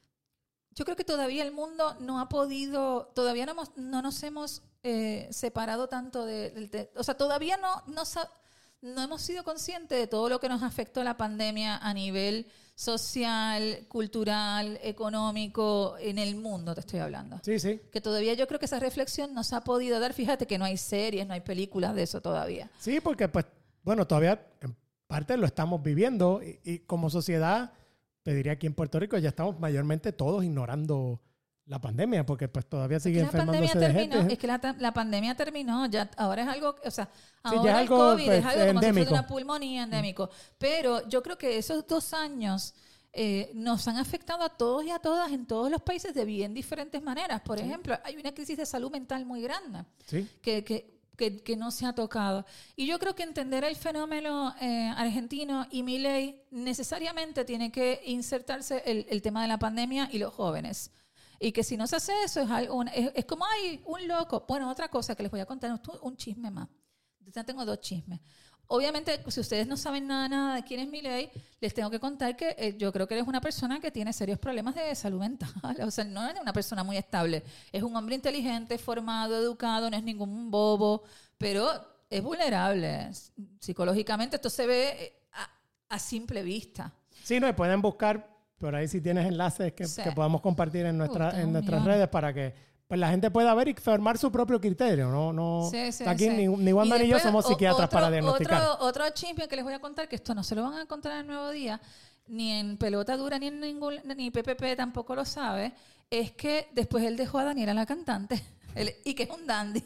S2: Yo creo que todavía el mundo no ha podido, todavía no, hemos, no nos hemos eh, separado tanto de, de, de... O sea, todavía no, no, no hemos sido conscientes de todo lo que nos afectó la pandemia a nivel social, cultural, económico, en el mundo te estoy hablando.
S3: Sí, sí.
S2: Que todavía yo creo que esa reflexión nos ha podido dar, fíjate que no hay series, no hay películas de eso todavía.
S3: Sí, porque pues, bueno, todavía en parte lo estamos viviendo y, y como sociedad... Te diría aquí en Puerto Rico ya estamos mayormente todos ignorando la pandemia porque pues todavía sigue es que enfermándose de
S2: terminó,
S3: gente.
S2: Es que la, la pandemia terminó, ya ahora es algo, o sea, ahora
S3: sí, ya
S2: el
S3: algo,
S2: COVID
S3: pues,
S2: es algo como
S3: endémico.
S2: si fuera una pulmonía endémico. Mm. Pero yo creo que esos dos años eh, nos han afectado a todos y a todas en todos los países de bien diferentes maneras. Por sí. ejemplo, hay una crisis de salud mental muy grande
S3: sí.
S2: que... que Que, que no se ha tocado. Y yo creo que entender el fenómeno eh, argentino y Milei necesariamente tiene que insertarse el, el tema de la pandemia y los jóvenes. Y que si no se hace eso es, algo, es, es como, ay, un loco. Bueno, otra cosa que les voy a contar, un chisme más. Ya tengo dos chismes. Obviamente, si ustedes no saben nada, nada de quién es Milei, les tengo que contar que eh, yo creo que él es una persona que tiene serios problemas de salud mental. O sea, no es una persona muy estable. Es un hombre inteligente, formado, educado, no es ningún bobo, pero es vulnerable psicológicamente. Esto se ve a, a simple vista.
S3: Sí, no, y pueden buscar por ahí si tienes enlaces que, sí. que podamos compartir en, nuestra, en nuestras redes para que pues la gente pueda ver y formar su propio criterio. No, no,
S2: sí, sí,
S3: aquí
S2: sí.
S3: ni, ni Wanda ni yo somos psiquiatras
S2: otro,
S3: para diagnosticar.
S2: Otro, otro chisme que les voy a contar, que esto no se lo van a contar en el Nuevo Día, ni en Pelota Dura, ni en ningún, ni P P P tampoco lo sabe, es que después él dejó a Daniela la cantante, él, y que es un dandy.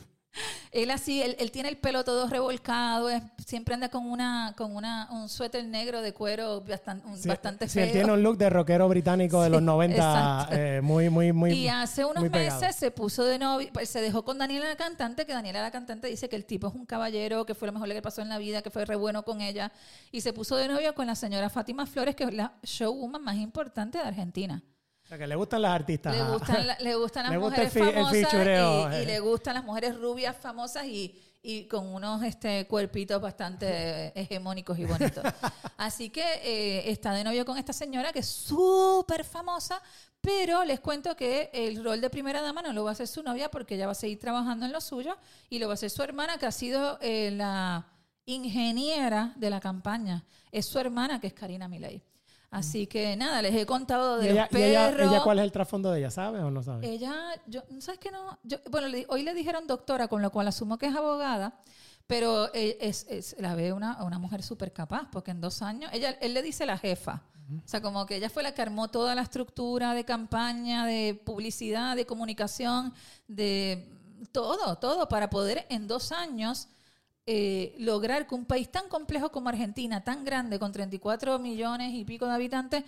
S2: Él así, él, él tiene el pelo todo revolcado, es, siempre anda con una con una un suéter negro de cuero bastante, un,
S3: sí,
S2: bastante
S3: sí,
S2: feo.
S3: Él tiene un look de rockero británico de sí, los noventa, eh, muy, muy, muy
S2: Y hace unos
S3: muy
S2: meses
S3: pegado.
S2: se puso de novio, pues, se dejó con Daniela la cantante, que Daniela la cantante dice que el tipo es un caballero, que fue lo mejor que le pasó en la vida, que fue re bueno con ella, y se puso de novio con la señora Fátima Flores, que es la showwoman más importante de Argentina.
S3: O sea, que le gustan las artistas.
S2: Le gustan, la, le gustan las
S3: le gusta
S2: mujeres
S3: el fi,
S2: famosas
S3: el fichureo,
S2: y,
S3: eh.
S2: y le gustan las mujeres rubias famosas y, y con unos este, cuerpitos bastante hegemónicos y bonitos. Así que eh, está de novio con esta señora que es súper famosa, pero les cuento que el rol de primera dama no lo va a hacer su novia porque ella va a seguir trabajando en lo suyo y lo va a hacer su hermana, que ha sido eh, la ingeniera de la campaña. Es su hermana, que es Karina Milei. Así que nada, les he contado de
S3: ¿Y ella,
S2: los
S3: y ella,
S2: perros.
S3: ella cuál es el trasfondo de ella? ¿Sabe o no sabe?
S2: Ella, yo, ¿sabes qué no? Yo, bueno, le, hoy le dijeron doctora, con lo cual asumo que es abogada, pero es, es, la ve una, una mujer súper capaz, porque en dos años, ella, él le dice la jefa. Uh-huh. O sea, como que ella fue la que armó toda la estructura de campaña, de publicidad, de comunicación, de todo, todo, para poder en dos años eh, lograr que un país tan complejo como Argentina, tan grande, con treinta y cuatro millones y pico de habitantes,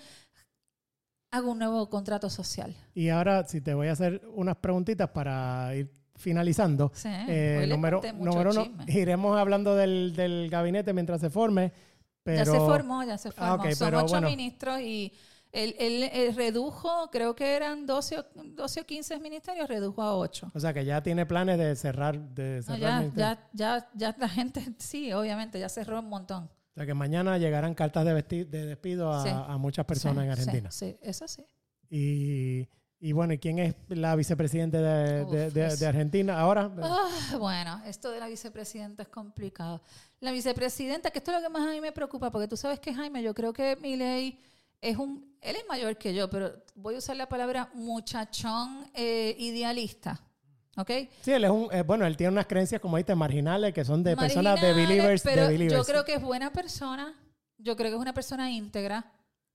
S2: haga un nuevo contrato social.
S3: Y ahora, si te voy a hacer unas preguntitas para ir finalizando.
S2: Sí,
S3: eh, número, número uno, iremos hablando del, del gabinete mientras se forme. Pero...
S2: Ya se formó, ya se formó. Ah, okay, Son
S3: pero,
S2: ocho
S3: bueno.
S2: ministros y él, él, él redujo, creo que eran doce o quince ministerios, redujo a ocho.
S3: O sea, que ya tiene planes de cerrar. De cerrar
S2: no, ya, ya, ya, ya la gente, sí, obviamente, ya cerró un montón.
S3: O sea, que mañana llegarán cartas de, vesti- de despido a, sí. a muchas personas
S2: sí,
S3: en Argentina.
S2: Sí, sí, eso sí.
S3: Y... Y bueno, ¿y quién es la vicepresidenta de, Uf, de, de, de Argentina ahora?
S2: Oh, bueno, esto de la vicepresidenta es complicado. La vicepresidenta, que esto es lo que más a mí me preocupa, porque tú sabes que, Jaime, yo creo que Milei es un... Él es mayor que yo, pero voy a usar la palabra muchachón eh, idealista. ¿Ok?
S3: Sí, él es un... Eh, bueno, él tiene unas creencias, como dijiste, marginales, que son de marginales, personas de believers.
S2: Pero
S3: de believers.
S2: Yo creo que es buena persona, yo creo que es una persona íntegra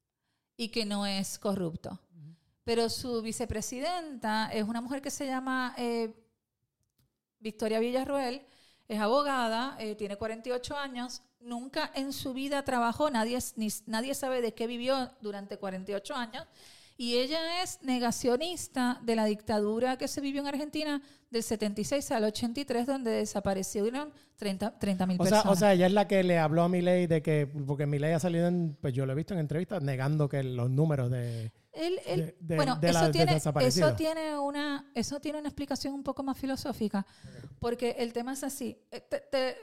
S2: y que no es corrupto. Pero su vicepresidenta es una mujer que se llama eh, Victoria Villarroel, es abogada, eh, tiene cuarenta y ocho años, nunca en su vida trabajó, nadie, ni, nadie sabe de qué vivió durante cuarenta y ocho años, y ella es negacionista de la dictadura que se vivió en Argentina del setenta y seis al ochenta y tres, donde desaparecieron treinta mil personas.
S3: O sea, ella es la que le habló a Milei de que, porque Milei ha salido, en, pues yo lo he visto en entrevistas, negando que los números de...
S2: Él, él,
S3: de, de,
S2: bueno,
S3: de
S2: eso,
S3: la,
S2: tiene,
S3: de
S2: eso, tiene una, eso tiene una explicación un poco más filosófica, porque el tema es así. Te, te,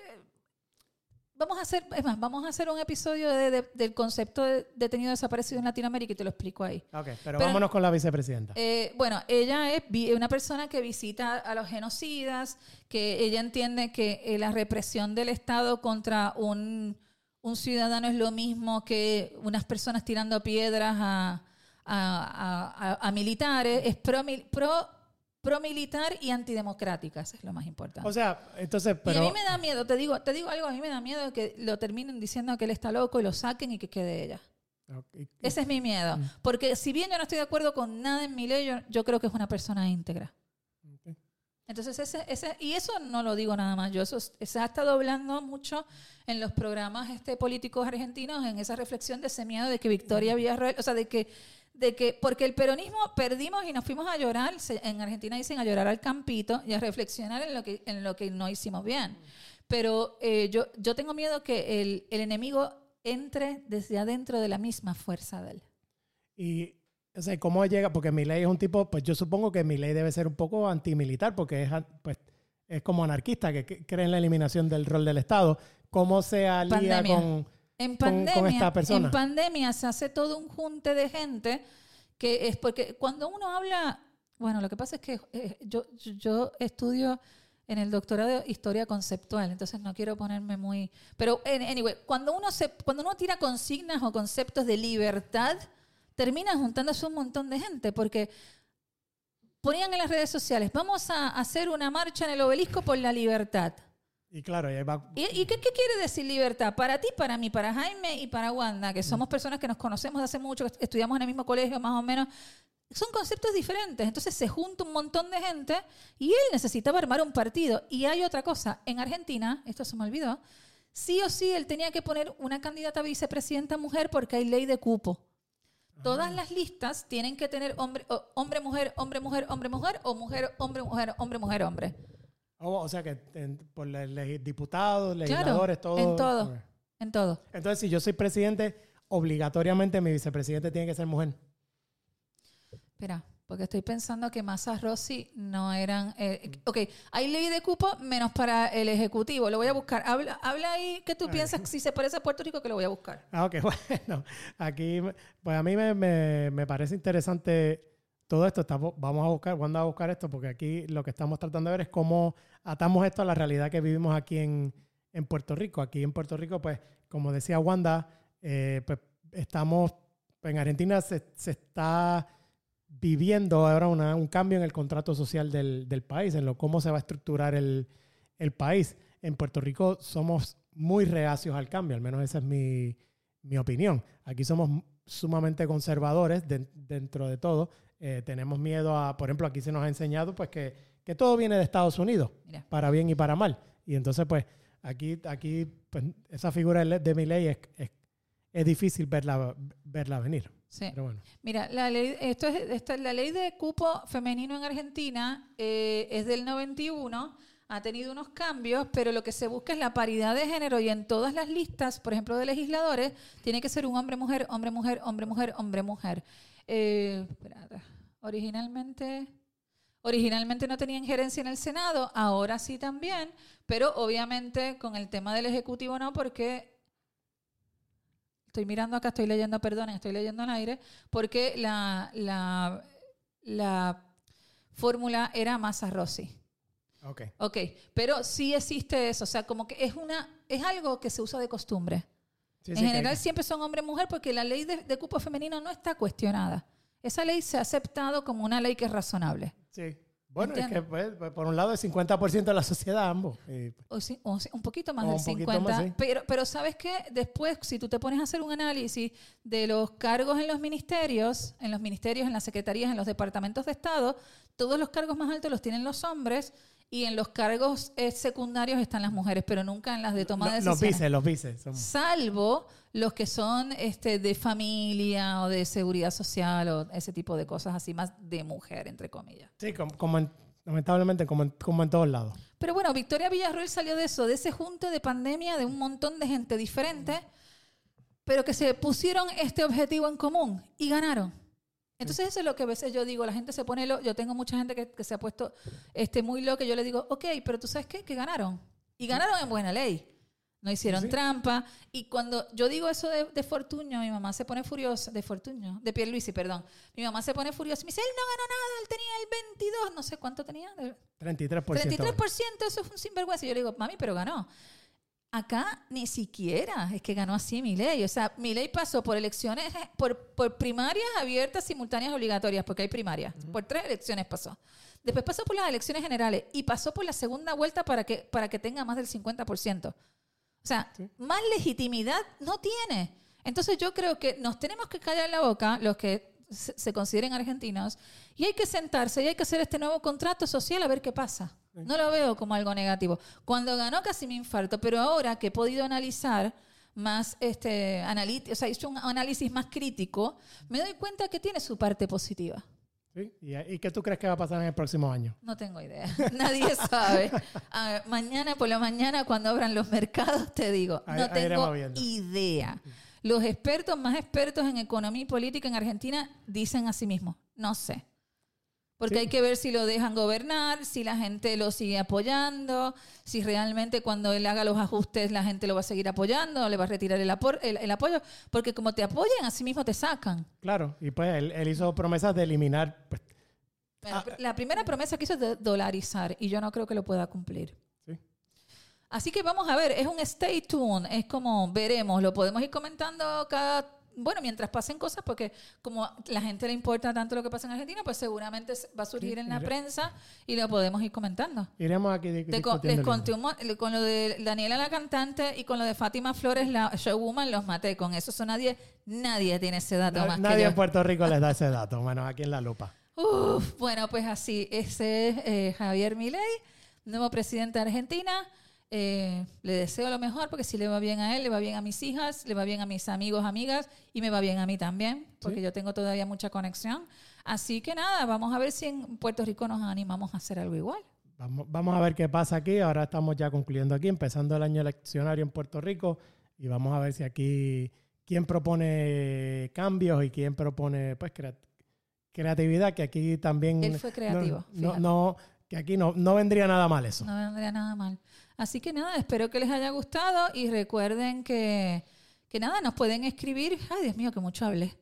S2: vamos a hacer, es más, vamos a hacer un episodio de, de, del concepto de detenido desaparecido en Latinoamérica y te lo explico ahí.
S3: Okay, pero, pero vámonos con la vicepresidenta.
S2: Eh, bueno, ella es una persona que visita a los genocidas, que ella entiende que eh, la represión del Estado contra un, un ciudadano es lo mismo que unas personas tirando piedras a... A, a, a militares, es pro, pro, pro militar y antidemocrática, eso es lo más importante.
S3: O sea, entonces, pero...
S2: Y a mí me da miedo, te digo, te digo algo, a mí me da miedo que lo terminen diciendo que él está loco y lo saquen y que quede ella. Okay. Ese es mi miedo. Mm. Porque si bien yo no estoy de acuerdo con nada en Milei, yo, yo creo que es una persona íntegra. Okay. Entonces, ese, ese, y eso no lo digo nada más yo, eso se ha estado hablando mucho en los programas este, políticos argentinos, en esa reflexión de ese miedo de que Victoria Villarroel, o sea, de que de que porque el peronismo perdimos y nos fuimos a llorar, en Argentina dicen a llorar al campito y a reflexionar en lo que en lo que no hicimos bien. Pero eh, yo, yo tengo miedo que el, el enemigo entre desde adentro de la misma fuerza de él.
S3: Y, o sea, ¿cómo llega? Porque Milei es un tipo, pues yo supongo que Milei debe ser un poco antimilitar, porque es, pues, es como anarquista, que, que cree en la eliminación del rol del Estado. ¿Cómo se alía Pandemia. con...
S2: En pandemia,
S3: con, con esta persona?
S2: En pandemia se hace todo un junte de gente que es porque cuando uno habla, bueno, lo que pasa es que eh, yo, yo estudio en el doctorado de historia conceptual, entonces no quiero ponerme muy, pero anyway, cuando uno se, cuando uno tira consignas o conceptos de libertad, termina juntándose un montón de gente, porque ponían en las redes sociales, vamos a hacer una marcha en el obelisco por la libertad.
S3: Y claro, y, ahí va...
S2: ¿Y, y qué, qué quiere decir libertad? Para ti, para mí, para Jaime y para Wanda, que somos personas que nos conocemos de hace mucho, que estudiamos en el mismo colegio más o menos, son conceptos diferentes. Entonces se junta un montón de gente y él necesitaba armar un partido. Y hay otra cosa, en Argentina, esto se me olvidó, sí o sí él tenía que poner una candidata a vicepresidenta mujer porque hay ley de cupo. Ah. Todas las listas tienen que tener hombre, hombre, mujer, hombre, mujer, hombre, mujer, o mujer, hombre, mujer, hombre, mujer, hombre.
S3: Oh, o sea que en, por los diputados, legisladores,
S2: claro,
S3: todo.
S2: En todo, okay. en todo.
S3: Entonces, si yo soy presidente, obligatoriamente mi vicepresidente tiene que ser mujer.
S2: Espera, porque estoy pensando que Massa Rossi no eran... Eh, ok, hay ley de cupo menos para el ejecutivo. Lo voy a buscar. Habla, habla ahí que tú Ay. piensas si se parece a Puerto Rico, que lo voy a buscar.
S3: Ah, ok, bueno. Aquí, pues a mí me, me, me parece interesante todo esto. Estamos, vamos a buscar, ¿cuándo a buscar esto? Porque aquí lo que estamos tratando de ver es cómo atamos esto a la realidad que vivimos aquí en, en Puerto Rico. Aquí en Puerto Rico, pues, como decía Wanda, eh, pues estamos pues en Argentina se, se está viviendo ahora una, un cambio en el contrato social del, del país, en lo cómo se va a estructurar el, el país. En Puerto Rico somos muy reacios al cambio, al menos esa es mi, mi opinión. Aquí somos sumamente conservadores de, dentro de todo. Eh, tenemos miedo a, por ejemplo, aquí se nos ha enseñado pues que, que todo viene de Estados Unidos, Mira. para bien y para mal. Y entonces, pues, aquí, aquí pues, esa figura de Milei es, es, es difícil verla, verla venir.
S2: Sí.
S3: Pero bueno.
S2: Mira, la ley, esto es, esto, la ley de cupo femenino en Argentina eh, es del noventa y uno, ha tenido unos cambios, pero lo que se busca es la paridad de género y en todas las listas, por ejemplo, de legisladores, tiene que ser un hombre-mujer, hombre-mujer, hombre-mujer, hombre-mujer. Eh, espérate. Originalmente, originalmente no tenía injerencia en el Senado, ahora sí también, pero obviamente con el tema del Ejecutivo no, porque estoy mirando acá, estoy leyendo, perdonen, estoy leyendo al aire, porque la, la, la fórmula era Massa Rossi.
S3: Okay.
S2: Ok, pero sí existe eso, o sea, como que es una es algo que se usa de costumbre. Sí, en sí, general siempre son hombre-mujer porque la ley de, de cupo femenino no está cuestionada. Esa ley se ha aceptado como una ley que es razonable.
S3: Sí. Bueno, ¿entiendes? Es que pues, por un lado es cincuenta por ciento de la sociedad ambos. Y,
S2: o sí, o sí, un poquito más del cincuenta por ciento. Más, sí. pero, pero ¿sabes qué? Después, si tú te pones a hacer un análisis de los cargos en los ministerios, en los ministerios, en las secretarías, en los departamentos de Estado, todos los cargos más altos los tienen los hombres y en los cargos eh, secundarios están las mujeres, pero nunca en las de toma de decisiones.
S3: Los vices, los vices. Son...
S2: Salvo los que son este, de familia o de seguridad social o ese tipo de cosas así, más de mujer, entre comillas.
S3: Sí, como, como en, lamentablemente, como en, como en todos lados.
S2: Pero bueno, Victoria Villarroel salió de eso, de ese junte de pandemia, de un montón de gente diferente, pero que se pusieron este objetivo en común y ganaron. Entonces eso es lo que a veces yo digo, la gente se pone loca, yo tengo mucha gente que, que se ha puesto este, muy loca, yo le digo, ok, pero tú sabes qué, que ganaron. Y ganaron en buena ley. No hicieron sí. trampa. Y cuando yo digo eso de, de Fortuño, mi mamá se pone furiosa, de Fortuño, de Pierluisi, perdón. Mi mamá se pone furiosa y me dice, él no ganó nada, él tenía el veintidós, no sé cuánto tenía.
S3: treinta y tres por ciento.
S2: treinta y tres por ciento, eso fue un sinvergüenza. Y yo le digo, mami, pero ganó. Acá ni siquiera es que ganó así Milei. O sea, Milei pasó por elecciones, por, por primarias abiertas, simultáneas, obligatorias, porque hay primarias. Uh-huh. Por tres elecciones pasó. Después pasó por las elecciones generales y pasó por la segunda vuelta para que, para que tenga más del cincuenta por ciento. O sea, sí. más legitimidad no tiene. Entonces yo creo que nos tenemos que callar la boca, los que se, se consideren argentinos, y hay que sentarse y hay que hacer este nuevo contrato social a ver qué pasa. No lo veo como algo negativo. Cuando ganó casi me infarto, pero ahora que he podido analizar más, este, analít- o sea, hice un análisis más crítico, me doy cuenta que tiene su parte positiva.
S3: ¿Sí? ¿Y, ¿Y qué tú crees que va a pasar en el próximo año?
S2: No tengo idea. Nadie sabe. A ver, mañana por la mañana, cuando abran los mercados, te digo, no ahí, tengo ahí idea. Los expertos más expertos en economía y política en Argentina dicen a sí mismos, no sé. Porque sí. hay que ver si lo dejan gobernar, si la gente lo sigue apoyando, si realmente cuando él haga los ajustes la gente lo va a seguir apoyando, o le va a retirar el, apor, el, el apoyo, porque como te apoyan, así mismo te sacan.
S3: Claro, y pues él, él hizo promesas de eliminar... Pues,
S2: bueno, ah, la primera promesa que hizo es de dolarizar, y yo no creo que lo pueda cumplir.
S3: Sí.
S2: Así que vamos a ver, es un stay tuned, es como veremos, lo podemos ir comentando cada... Bueno, mientras pasen cosas, porque como a la gente le importa tanto lo que pasa en Argentina, pues seguramente va a surgir sí, en la iré. prensa y lo podemos ir comentando.
S3: Iremos aquí
S2: Te con, les conté un, con lo de Daniela la cantante y con lo de Fátima Flores, la showwoman, los maté. Con eso, eso nadie, nadie tiene ese dato
S3: no,
S2: más
S3: nadie
S2: que yo.
S3: en Puerto Rico les da ese dato, bueno, aquí en La Lupa.
S2: Uf, bueno, pues así, ese es eh, Javier Milei, nuevo presidente de Argentina. Eh, le deseo lo mejor porque si le va bien a él, le va bien a mis hijas, le va bien a mis amigos, amigas y me va bien a mí también porque ¿sí? yo tengo todavía mucha conexión. Así que nada, vamos a ver si en Puerto Rico nos animamos a hacer algo igual.
S3: Vamos, vamos a ver qué pasa aquí. Ahora estamos ya concluyendo aquí, empezando el año eleccionario en Puerto Rico y vamos a ver si aquí quién propone cambios y quién propone pues crea- creatividad, que aquí también...
S2: Él fue creativo.
S3: No, no, no, que aquí no, no vendría nada mal eso.
S2: No vendría nada mal. Así que nada, espero que les haya gustado y recuerden que, que nada, nos pueden escribir. Ay, Dios mío, que mucho hablé.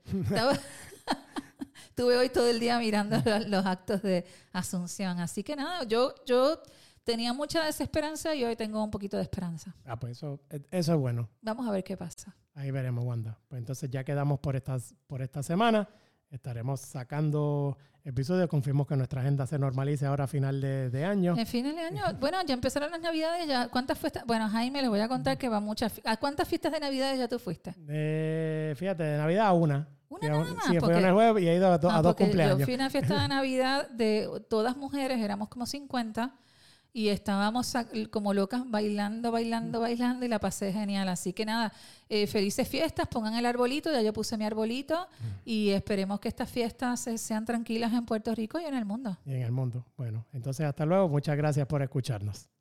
S2: Estuve hoy todo el día mirando los, los actos de Asunción. Así que nada, yo, yo tenía mucha desesperanza y hoy tengo un poquito de esperanza.
S3: Ah, pues eso, eso es bueno.
S2: Vamos a ver qué pasa.
S3: Ahí veremos, Wanda. Pues entonces ya quedamos por, estas, por esta semana. Estaremos sacando episodios. Confiemos que nuestra agenda se normalice ahora a final de, de año.
S2: En final de año, bueno, ya empezaron las Navidades. Ya, ¿cuántas fiestas? Bueno, Jaime, les voy a contar que va muchas. ¿A cuántas fiestas de Navidades ya tú fuiste?
S3: Eh, fíjate, de Navidad a una.
S2: ¿Una nada más?
S3: Sí,
S2: porque,
S3: fui el jueves y he ido a, do,
S2: ah,
S3: a dos cumpleaños.
S2: Yo fui a una fiesta de Navidad de todas mujeres, éramos como cincuenta. Y estábamos como locas bailando, bailando, bailando y la pasé genial. Así que nada, eh, felices fiestas, pongan el arbolito, ya yo puse mi arbolito y esperemos que estas fiestas sean tranquilas en Puerto Rico y en el mundo.
S3: Y en el mundo. Bueno, entonces hasta luego. Muchas gracias por escucharnos.